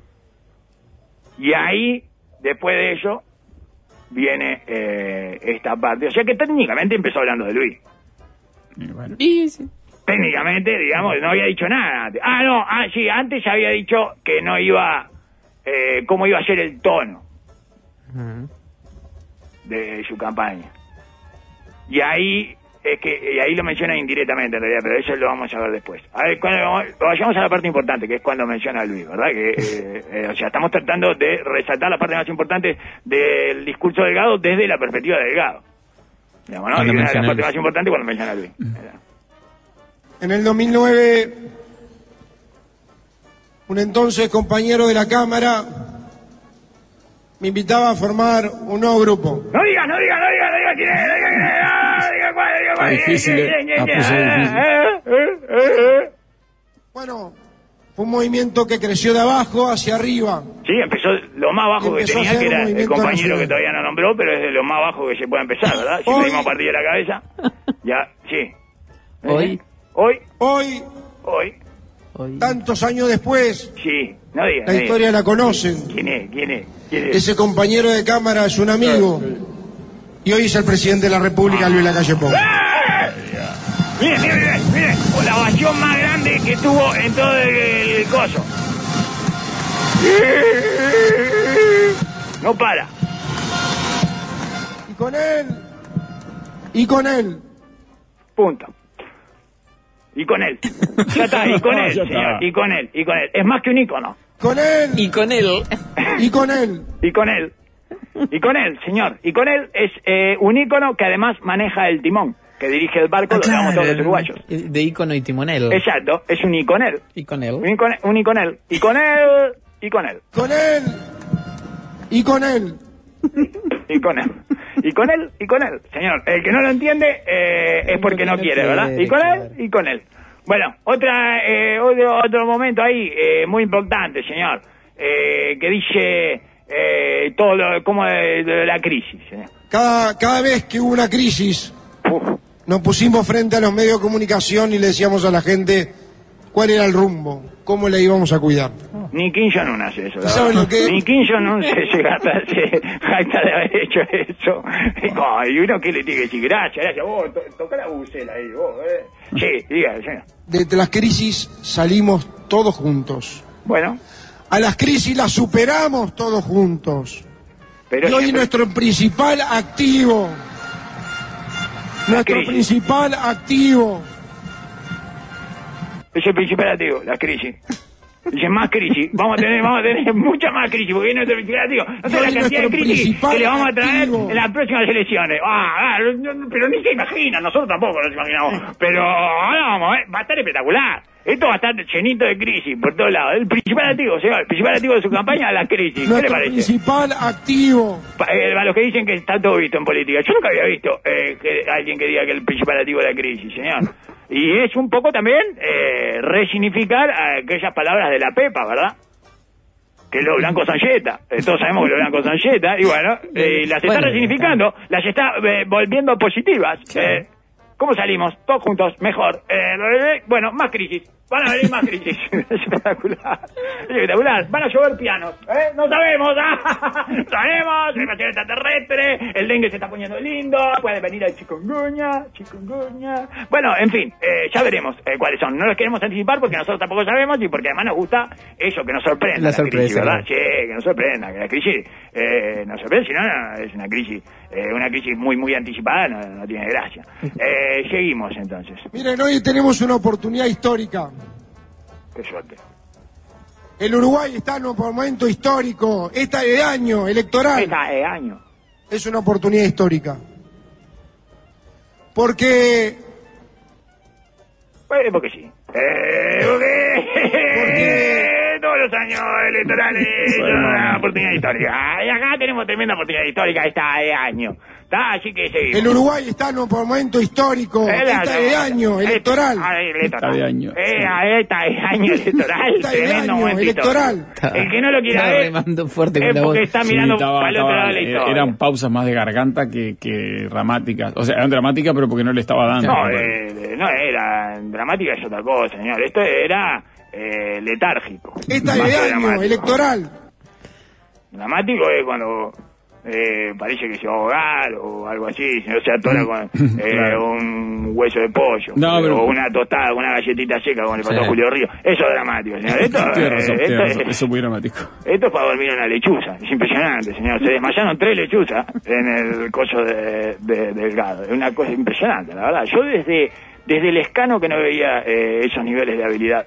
Speaker 3: Y ahí, después de eso, viene eh, esta parte. O sea que técnicamente empezó hablando de Luis.
Speaker 2: Y bueno.
Speaker 4: Y, sí.
Speaker 3: Técnicamente, digamos, no había dicho nada antes. Ah, no, ah, sí, antes había dicho que no iba, eh, cómo iba a ser el tono uh-huh. de su campaña. Y ahí, es que y ahí lo menciona indirectamente en realidad, pero eso lo vamos a ver después. A ver, cuando vayamos a la parte importante, que es cuando menciona a Luis, ¿verdad? Que, eh, eh, o sea, estamos tratando de resaltar la parte más importante del discurso de Delgado desde la perspectiva de Delgado. Digamos, ¿no? Y una de las partes más importantes cuando menciona a Luis. Uh-huh.
Speaker 5: En el dos mil nueve, un entonces compañero de la Cámara me invitaba a formar un nuevo grupo.
Speaker 3: No diga, no diga, no diga, no diga quién es, no diga quién es, no diga cuál, no diga cuál.
Speaker 2: Es difícil, es
Speaker 5: difícil. Bueno, fue un movimiento que creció de abajo hacia arriba.
Speaker 3: Sí, empezó lo más bajo que tenía, que era el compañero que todavía no nombró, pero es de lo más bajo que se puede empezar, ¿verdad? Si pedimos partir de la cabeza, ya, sí.
Speaker 4: Hoy...
Speaker 3: Hoy,
Speaker 5: hoy,
Speaker 3: hoy,
Speaker 5: hoy, tantos años después,
Speaker 3: sí, no diga,
Speaker 5: la
Speaker 3: no
Speaker 5: historia
Speaker 3: diga.
Speaker 5: La conocen.
Speaker 3: ¿Quién es? ¿Quién es? ¿Quién es?
Speaker 5: Ese compañero de Cámara es un amigo y hoy es el presidente de la República, Luis Lacalle Pou.
Speaker 3: ¡Ah! Mire, mire, mire, mire, la ovación más grande que tuvo en todo el, el coso. No para.
Speaker 5: Y con él, y con él.
Speaker 3: Punto. Y con él. Ya está, y con él, señor. Y con él, y con él. Es más que un ícono.
Speaker 5: Con él.
Speaker 4: Y con él.
Speaker 5: Y con él.
Speaker 3: Y con él. Y con él, señor. Y con él es eh, un ícono que además maneja el timón, que dirige el barco, ah, lo llamamos todos los uruguayos.
Speaker 4: De ícono y timonel.
Speaker 3: Exacto, es un iconel.
Speaker 4: Y con él.
Speaker 3: Un iconel. Un iconel. Y con él. Y con él.
Speaker 5: Con él. Y con él.
Speaker 3: Y con él. Y con él, y con él. Señor, el que no lo entiende eh, es porque no quiere, ¿verdad? Y con él, y con él. Bueno, otra, eh, otro, otro momento ahí, eh, muy importante, señor, eh, que dice eh, todo lo, como de, de la crisis, señor.
Speaker 5: Cada, cada vez que hubo una crisis, Uf. nos pusimos frente a los medios de comunicación y le decíamos a la gente cuál era el rumbo, cómo la íbamos a cuidar.
Speaker 3: Ni Kim Jong-un hace eso,
Speaker 5: ¿Sabes lo que?
Speaker 3: Ni Kim Jong-un se, se, gasta, se jacta de haber hecho eso. Y uno que le tiene que decir, gracias, gracias, vos, to, toca la bucela ahí, vos, eh. Sí, diga, señor.
Speaker 5: De las crisis salimos todos juntos.
Speaker 3: Bueno.
Speaker 5: A las crisis las superamos todos juntos.
Speaker 3: Pero
Speaker 5: y hoy
Speaker 3: siempre...
Speaker 5: nuestro principal activo,
Speaker 3: la
Speaker 5: nuestro
Speaker 3: crisis.
Speaker 5: principal activo
Speaker 3: es el principal activo, la crisis. Dice, más crisis. Vamos a tener, vamos a tener mucha más crisis, porque es nuestro principal activo. No sé la cantidad de crisis que le vamos a traer en las próximas elecciones. Ah, ah, pero ni se imagina, nosotros tampoco nos imaginamos. Pero ahora vamos a ver, va a estar espectacular. Esto va a estar llenito de crisis por todos lados. El principal activo, señor, el principal activo de su campaña, la crisis. ¿Qué le parece?
Speaker 5: Principal activo.
Speaker 3: Pa, eh, a los que dicen que está todo visto en política. Yo nunca había visto eh, que alguien que diga que el principal activo es la crisis, señor. Y es un poco también eh, resignificar aquellas palabras de la Pepa, ¿verdad? Que los blancos son yeta. Eh, todos sabemos que los blancos son yeta. Y bueno, eh, las está bueno, resignificando, las está eh, volviendo positivas. Eh, ¿Cómo salimos? Todos juntos, mejor. Eh, bueno, más crisis. Van a venir más crisis. Es espectacular. Es espectacular. Van a llover pianos. ¿Eh? No sabemos. Sabemos. El invasión extraterrestre. El dengue se está poniendo lindo. Puede venir el chikungunya. Chikungunya. Bueno, en fin. Eh, ya veremos eh, cuáles son. No los queremos anticipar porque nosotros tampoco sabemos y porque además nos gusta eso, que nos sorprenda. La, la sorpresa, crisis, ¿verdad? Sí, que nos sorprenda. Que la crisis eh, nos sorprende. Si no, no, es una crisis. Eh, una crisis muy, muy anticipada. No, no tiene gracia. Eh, seguimos entonces.
Speaker 5: Miren, hoy tenemos una oportunidad histórica.
Speaker 3: Qué suerte.
Speaker 5: El Uruguay está en un momento histórico. Esta de año electoral.
Speaker 3: Esta de año.
Speaker 5: Es una oportunidad histórica. Porque...
Speaker 3: Pues porque sí. Eh, porque... porque... Todos los años electorales son una oportunidad histórica. Y acá tenemos tremenda oportunidad histórica esta de año. ¿Está? Así que seguimos.
Speaker 5: El Uruguay está en un momento histórico. Esta de año electoral.
Speaker 2: Esta de año.
Speaker 3: Eh, esta de año electoral.
Speaker 5: Esta de año electoral.
Speaker 3: El que no lo quiera ver es porque está mirando
Speaker 2: sí, estaba,
Speaker 3: para el otro lado de la historia.
Speaker 2: Eran pausas más de garganta que, que dramáticas. O sea, eran dramáticas pero porque no le estaba dando.
Speaker 3: No, eh, no era dramática, es otra cosa, señor. Esto era... Eh, letárgico.
Speaker 5: Esta de año dramático. Electoral.
Speaker 3: Dramático es cuando eh, parece que se va a ahogar o algo así, si no se atora con eh, claro. un hueso de pollo no, pero... o una tostada, una galletita seca como le pasó sí. a Julio Río. Eso es dramático, señor. Esto,
Speaker 2: razón,
Speaker 3: eh, esto
Speaker 2: razón. Es, eso es muy dramático.
Speaker 3: Esto es para dormir una lechuza. Es impresionante, señor. Se desmayaron tres lechuzas en el coso de, de Delgado. Es una cosa impresionante, la verdad. Yo desde, desde el escano que no veía eh, esos niveles de habilidad.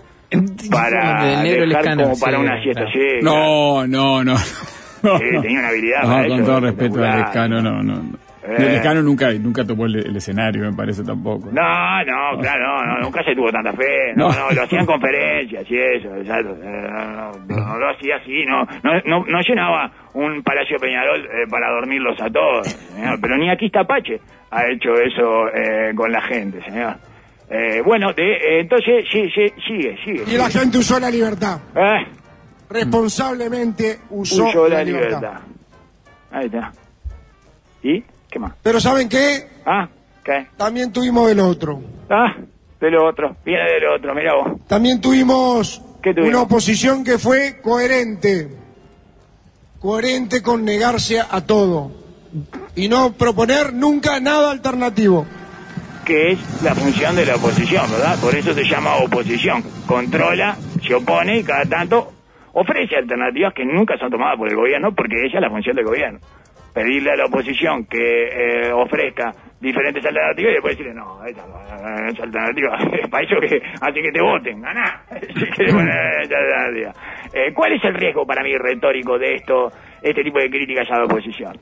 Speaker 3: Para dejar Lescano, como para sí, una siesta
Speaker 2: claro. sí, no, no, no, no.
Speaker 3: Sí, tenía una habilidad
Speaker 2: no,
Speaker 3: para
Speaker 2: con
Speaker 3: eso,
Speaker 2: todo respeto al Lescano, no, no, no. Eh. El Lescano nunca, nunca tomó el, el escenario, me parece tampoco.
Speaker 3: No, no, claro, no, no, nunca se tuvo tanta fe, no, no, no lo hacían conferencias y eso, exacto, eh, no, no, no lo hacía así, no, no, no, no llenaba un Palacio Peñarol eh, para dormirlos a todos, señor, pero ni aquí Tapache ha hecho eso eh, con la gente, señor. Eh, bueno, de, eh, entonces sí, sí, sigue, sigue.
Speaker 5: Y la gente usó la libertad.
Speaker 3: ¿Eh?
Speaker 5: Responsablemente usó,
Speaker 3: usó la,
Speaker 5: la
Speaker 3: libertad.
Speaker 5: libertad.
Speaker 3: Ahí está. ¿Y qué más?
Speaker 5: Pero ¿saben qué?
Speaker 3: Ah, ¿qué?
Speaker 5: También tuvimos del otro.
Speaker 3: Ah, del otro. Viene del otro, mirá vos.
Speaker 5: También tuvimos,
Speaker 3: ¿Qué tuvimos?
Speaker 5: una oposición que fue coherente. Coherente con negarse a todo. Y no proponer nunca nada alternativo.
Speaker 3: Que es la función de la oposición, ¿verdad? Por eso se llama oposición. Controla, se opone y cada tanto ofrece alternativas que nunca son tomadas por el gobierno porque esa es la función del gobierno. Pedirle a la oposición que eh, ofrezca diferentes alternativas y después decirle, no, esa, esa alternativa es para eso que hace que te voten, ganá. Si querés poner esa alternativa. Eh, ¿Cuál es el riesgo para mí retórico de esto, este tipo de críticas a la oposición?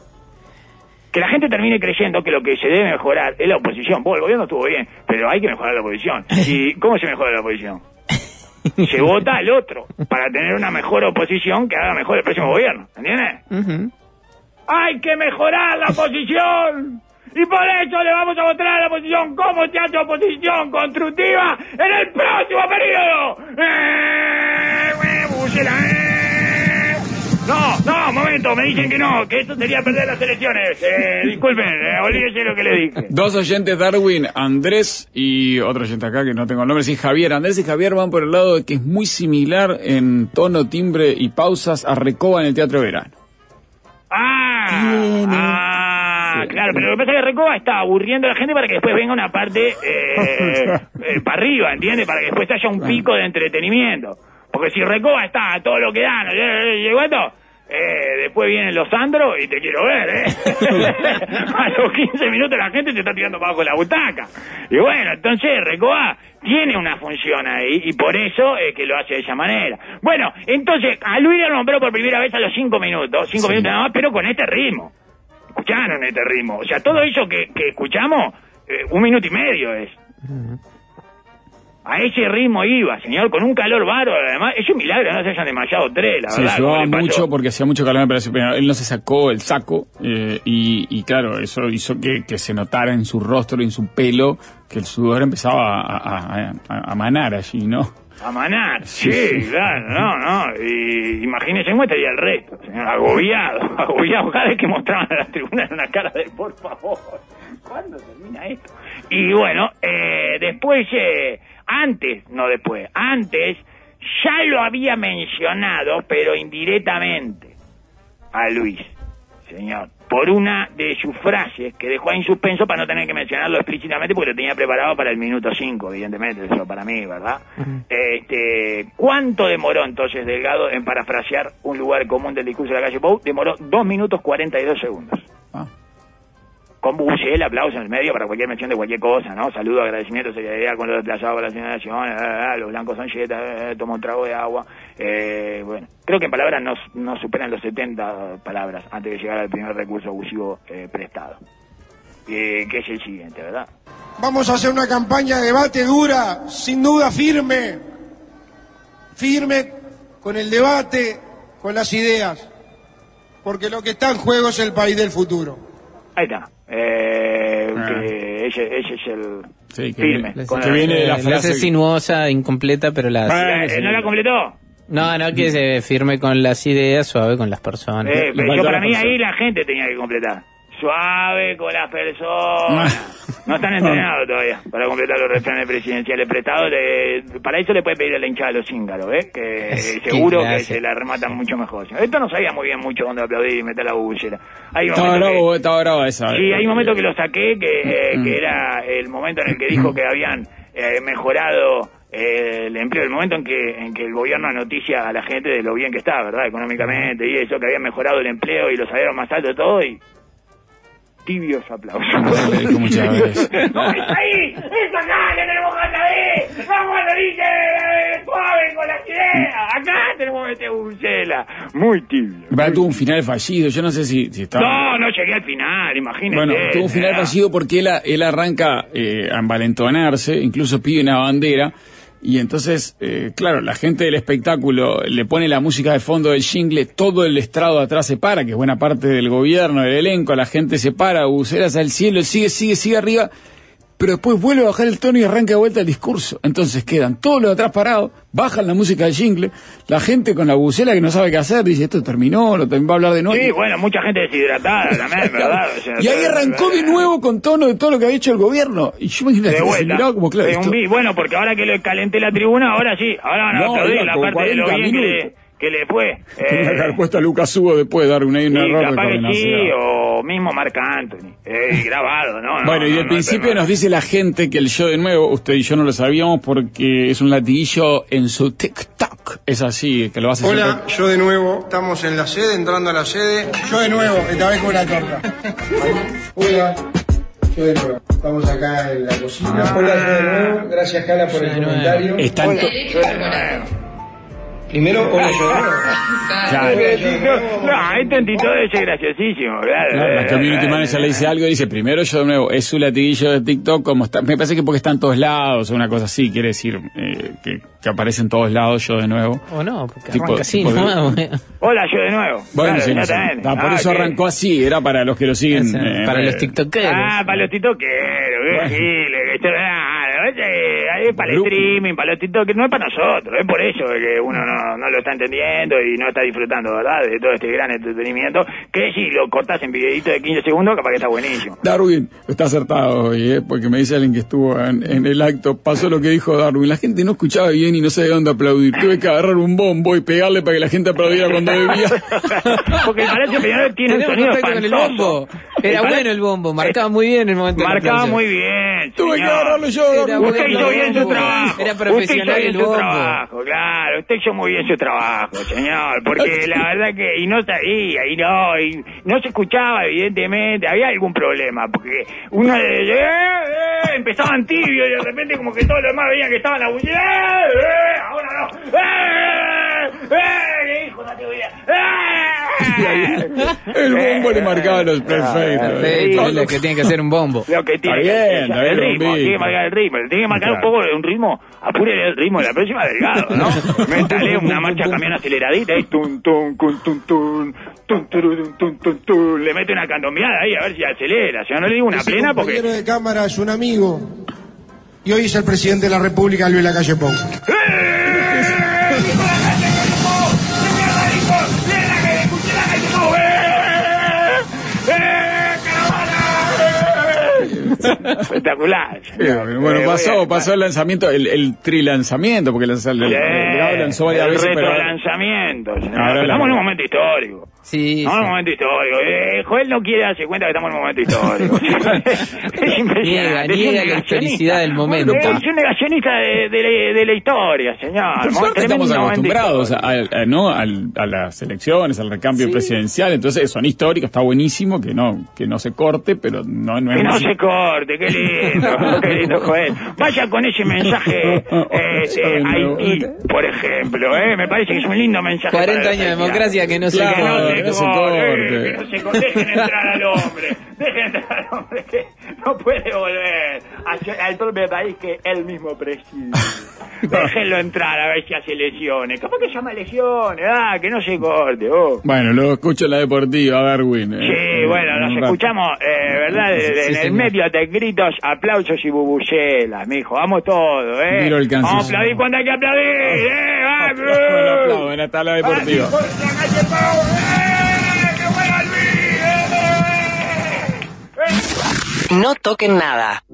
Speaker 3: Que la gente termine creyendo que lo que se debe mejorar es la oposición. Vos, el gobierno estuvo bien, pero hay que mejorar la oposición. ¿Y cómo se mejora la oposición? Se vota al otro para tener una mejor oposición que haga mejor el próximo gobierno. ¿Entiendes? Uh-huh. ¡Hay que mejorar la oposición! Y por eso le vamos a votar a la oposición como se hace oposición constructiva en el próximo periodo. ¡Eh! No, no, momento, me dicen que no, que esto sería perder las elecciones. Eh, disculpen, eh, olvídese lo que le dije.
Speaker 2: Dos oyentes, Darwin, Andrés y otro oyente acá que no tengo el nombre, sí, Javier. Andrés y Javier van por el lado de que es muy similar en tono, timbre y pausas a Recoba en el Teatro Verano.
Speaker 3: Ah, ah, claro, pero lo que pasa es que Recoba está aburriendo a la gente para que después venga una parte eh, eh, para arriba, ¿entiendes? Para que después haya un pico de entretenimiento. Porque si Recoba está a todo lo que dan, llegó esto, eh, después vienen los Sandros y te quiero ver, ¿eh? A los quince minutos la gente se está tirando para abajo de la butaca. Y bueno, entonces Recoba tiene una función ahí y por eso es que lo hace de esa manera. Bueno, entonces a Luis lo nombró por primera vez a los cinco minutos, cinco sí. minutos nada más, pero con este ritmo. Escucharon este ritmo, o sea, todo eso que, que escuchamos, eh, un minuto y medio es. Uh-huh. A ese ritmo iba, señor, con un calor bárbaro, además, es un milagro, no se hayan desmayado tres, la
Speaker 2: sí,
Speaker 3: verdad.
Speaker 2: Se sudaba mucho porque hacía mucho calor, pero él no se sacó el saco, eh, y, y claro, eso hizo que, que se notara en su rostro y en su pelo que el sudor empezaba a, a, a, a manar allí, ¿no?
Speaker 3: A manar, sí, sí, claro, no, no, y imagínese cómo estaría el resto, señor, agobiado, agobiado, cada vez que mostraban a la tribuna en una cara de, por favor, ¿cuándo termina esto? Y bueno, eh, después, eh, antes, no después, antes, ya lo había mencionado, pero indirectamente, a Luis, señor, por una de sus frases que dejó en suspenso para no tener que mencionarlo explícitamente porque lo tenía preparado para el minuto cinco, evidentemente, eso para mí, ¿verdad? Uh-huh. Este, ¿cuánto demoró entonces Delgado en parafrasear un lugar común del discurso de la calle Pou? Demoró dos minutos cuarenta y dos segundos. Ah. Con bucel, aplauso en el medio para cualquier mención de cualquier cosa, ¿no? Saludo, agradecimiento, solidaridad con los desplazados por la señalación, eh, eh, los blancos son yetas, eh, toma un trago de agua, eh, bueno, creo que en palabras no, no superan los setenta palabras antes de llegar al primer recurso abusivo eh, prestado, eh, que es el siguiente, ¿verdad?
Speaker 5: Vamos a hacer una campaña de debate dura, sin duda firme, firme con el debate, con las ideas, porque lo que está en juego es el país del futuro.
Speaker 3: Ahí está. Eh, ah. que ese, ese es el
Speaker 2: sí, que
Speaker 3: firme.
Speaker 2: Le,
Speaker 3: con
Speaker 2: que
Speaker 3: la,
Speaker 2: viene de la
Speaker 4: frase
Speaker 2: frase
Speaker 4: sinuosa, incompleta, pero la...
Speaker 3: Ah, ¿no, ¿No la completó?
Speaker 4: No, no, que se firme con las ideas, suave con las personas.
Speaker 3: Eh, pero yo para mí ahí la gente tenía que completar. Suave con las personas. No están entrenados todavía para completar los refranes presidenciales prestados. De, para eso le puede pedir a la hinchada a los cíngaros, ¿ves? Que es, seguro que se la rematan mucho mejor. Esto no sabía muy bien mucho cuando aplaudí y meter la bubucera.
Speaker 2: Estaba bravo, estaba bravo esa.
Speaker 3: Sí, hay un momento que lo saqué, que, eh, que era el momento en el que dijo que habían eh, mejorado eh, el empleo, el momento en que en que el gobierno anoticia a la gente de lo bien que está, ¿verdad? Económicamente y eso, que habían mejorado el empleo y los salarios más altos y todo, y tibios aplausos.
Speaker 2: No, muchas veces.
Speaker 3: ¡No, es ahí! ¡Es acá que tenemos que saber! ¡Vamos a dice eh, suave con las ideas! ¡Acá tenemos que meter bucela! Muy tibio.
Speaker 2: Pero tuvo un final fallido, yo no sé si, si estaba...
Speaker 3: No, no llegué al final, imagínate.
Speaker 2: Bueno, tuvo un final fallido porque él, él arranca eh, a envalentonarse, incluso pide una bandera. Y entonces, eh, claro, la gente del espectáculo le pone la música de fondo del jingle, todo el estrado atrás se para, que es buena parte del gobierno, del elenco, la gente se para, buceras al cielo, sigue, sigue, sigue arriba, pero después vuelve a bajar el tono y arranca de vuelta el discurso. Entonces quedan todos los de atrás parados, bajan la música del jingle, la gente con la bucela que no sabe qué hacer, dice, esto terminó, lo va a hablar de nuevo.
Speaker 3: Sí, bueno, mucha gente deshidratada también, ¿verdad? O sea,
Speaker 2: y ahí arrancó de nuevo con tono de todo lo que había hecho el gobierno. Y yo me imagino
Speaker 3: de vuelta,
Speaker 2: miraba como claro. Esto...
Speaker 3: Bueno, porque ahora que le calenté la tribuna, ahora sí, ahora van a
Speaker 2: no,
Speaker 3: aplaudir la parte de lo bien que le, que le fue.
Speaker 2: Tenía
Speaker 3: eh,
Speaker 2: que haber puesto a Lucas Hugo después de dar una, una
Speaker 3: sí,
Speaker 2: error
Speaker 3: capaz
Speaker 2: de
Speaker 3: que sí, o mismo Marc Anthony, eh, grabado, ¿no?
Speaker 2: Bueno,
Speaker 3: no,
Speaker 2: y del
Speaker 3: no,
Speaker 2: principio
Speaker 3: no
Speaker 2: nos dice la gente que el show de nuevo, usted y yo no lo sabíamos porque es un latiguillo en su TikTok. Es así, que lo vas a hacer.
Speaker 5: Hola, yo de nuevo, estamos en la sede, entrando a la sede. Yo de nuevo, esta vez con la torta. Hola, yo de nuevo, estamos acá en la cocina. Ah. Hola, yo de nuevo, gracias Cala por el comentario.
Speaker 2: Están
Speaker 5: Hola, yo de nuevo. Primero, hola, yo de nuevo.
Speaker 3: Claro. No, no, este tantito debe ser graciosísimo, claro.
Speaker 2: Claro, la community manager le dice algo y dice, primero yo de nuevo, es su latiguillo de TikTok, como está, me parece que porque está en todos lados, o una cosa así, quiere decir eh, que, que aparece en todos lados yo de nuevo.
Speaker 4: O no, porque
Speaker 2: tipo,
Speaker 4: arranca así,
Speaker 2: tipo
Speaker 4: ¿no?
Speaker 2: de...
Speaker 3: Hola, yo de nuevo.
Speaker 2: Bueno,
Speaker 3: claro,
Speaker 2: sí, no sé. Ah, por
Speaker 3: ah,
Speaker 2: eso
Speaker 3: que...
Speaker 2: arrancó así, era para los que lo siguen.
Speaker 4: Ese,
Speaker 2: eh,
Speaker 4: para
Speaker 2: eh,
Speaker 4: los tiktokeros.
Speaker 3: Ah, para los tiktokeros, qué
Speaker 2: Bueno.
Speaker 3: gile, que esto, ah, es para el streaming, para los tiktokeros, no es para nosotros, es por eso que uno no, no lo está entendiendo y no está disfrutando, ¿verdad?, de todo este gran entretenimiento, que si lo cortas en videito de quince segundos, capaz que está buenísimo.
Speaker 2: Darwin, está acertado hoy, ¿eh? Porque me dice alguien que estuvo en, en el acto, pasó lo que dijo Darwin, la gente no escuchaba bien y no sabía dónde aplaudir, tuve que agarrar un bombo y pegarle para que la gente aplaudiera cuando bebía.
Speaker 3: Porque el Palacio Peñarol tiene un
Speaker 4: Tenemos
Speaker 3: sonido
Speaker 4: contacto con el bombo. Era
Speaker 3: el
Speaker 4: bueno el bombo, marcaba muy bien el momento.
Speaker 3: Marcaba muy bien, bien,
Speaker 2: Tuve que
Speaker 3: señor.
Speaker 2: agarrarlo yo.
Speaker 4: Era
Speaker 3: Usted
Speaker 4: bueno,
Speaker 3: hizo bien su
Speaker 4: bombo.
Speaker 3: trabajo.
Speaker 4: Era
Speaker 3: Usted
Speaker 4: profesional
Speaker 3: hizo bien
Speaker 4: el
Speaker 3: su
Speaker 4: bombo.
Speaker 3: trabajo, claro. Usted hizo muy bien su trabajo, señor. Porque la verdad que... Y no sabía, y no... Y no se escuchaba, evidentemente. Había algún problema, porque uno... Eh, eh, empezaban tibio y de repente como que todos los demás veían que estaban abullados. Eh, eh, ahora no. ¡Eh! ¡Eh! ¡Hijo, no te voy
Speaker 2: El bombo le marcaba los perfectos.
Speaker 4: Perfecto, es lo que tiene que hacer un bombo.
Speaker 3: Lo que tiene
Speaker 2: Está
Speaker 3: que
Speaker 2: bien,
Speaker 3: hacer,
Speaker 2: está bien,
Speaker 3: el ritmo,
Speaker 2: bombito.
Speaker 3: tiene que marcar el ritmo, tiene que marcar un
Speaker 2: Claro.
Speaker 3: poco de un ritmo, apure el ritmo de la próxima Delgado, ¿no? Métale una marcha camión aceleradita y tun tun tun tun tun tun tun tun tun tun, le mete una candombeada ahí a ver si acelera, si no, no le digo una
Speaker 5: Ese
Speaker 3: plena
Speaker 5: compañero
Speaker 3: porque...
Speaker 5: de cámara es un amigo y hoy es el presidente de la República, Luis Lacalle Pou. Espectacular.
Speaker 2: Bueno,
Speaker 3: Eh,
Speaker 2: pasó,
Speaker 3: voy a-
Speaker 2: pasó el lanzamiento, el, el trilanzamiento, porque lanzó, el, el, el lanzó varias
Speaker 3: el
Speaker 2: veces, pero
Speaker 3: retrolanzamiento, señor.
Speaker 2: Ahora la-
Speaker 3: Estamos en un momento histórico.
Speaker 4: Sí,
Speaker 3: Estamos en un
Speaker 4: sí.
Speaker 3: momento histórico. Eh, Joel no quiere darse cuenta que estamos en un momento histórico. Es impresionante.
Speaker 4: Niega,
Speaker 3: Es un
Speaker 4: niega la
Speaker 3: negacionista.
Speaker 4: historicidad del momento.
Speaker 3: Es un negacionista de, de, la- de la historia, señor.
Speaker 2: por suerte
Speaker 3: Tremendo
Speaker 2: estamos
Speaker 3: momento
Speaker 2: acostumbrados a,
Speaker 3: histórico.
Speaker 2: a- a- ¿no? al- a las elecciones, al recambio presidencial, entonces son históricos, está buenísimo que no que no se corte, pero no, no es
Speaker 3: Que no
Speaker 2: música.
Speaker 3: se corte, qué lindo, qué lindo, Joel. Vaya con ese mensaje eh, de Haití, por ejemplo, ¿eh? Me parece que es un lindo mensaje.
Speaker 4: cuarenta
Speaker 3: para
Speaker 4: años de
Speaker 3: la
Speaker 4: democracia que no se
Speaker 2: Claro,
Speaker 3: Que no
Speaker 4: corte.
Speaker 3: se
Speaker 2: que no se
Speaker 3: corte,
Speaker 2: corte.
Speaker 3: que no se corte, dejen entrar al hombre, dejen entrar al hombre que no puede volver hacia- al propio país que él mismo preside. Déjenlo entrar a ver si hace lesiones. ¿Cómo que llama lesiones? Ah, que no se corte, oh.
Speaker 2: Bueno, lo escucho en la deportiva, Darwin. eh,
Speaker 3: Sí, bueno,
Speaker 2: en
Speaker 3: nos
Speaker 2: un rato.
Speaker 3: escuchamos, eh, ¿verdad?
Speaker 4: Sí,
Speaker 3: en el
Speaker 4: señor.
Speaker 3: medio de gritos, aplausos y bubucelas, mijo. Vamos todos, ¿eh?
Speaker 2: Miro el cansancio.
Speaker 3: Vamos a aplaudir cuando hay que aplaudir, ¿eh? ¡Vamos!
Speaker 2: Bueno, aplauden, hasta la deportiva.
Speaker 3: ¡Vamos, por la calle Pau! ¡Eh! ¡Que vuelva Luis! ¡Eh! ¡Eh!
Speaker 1: No toquen nada.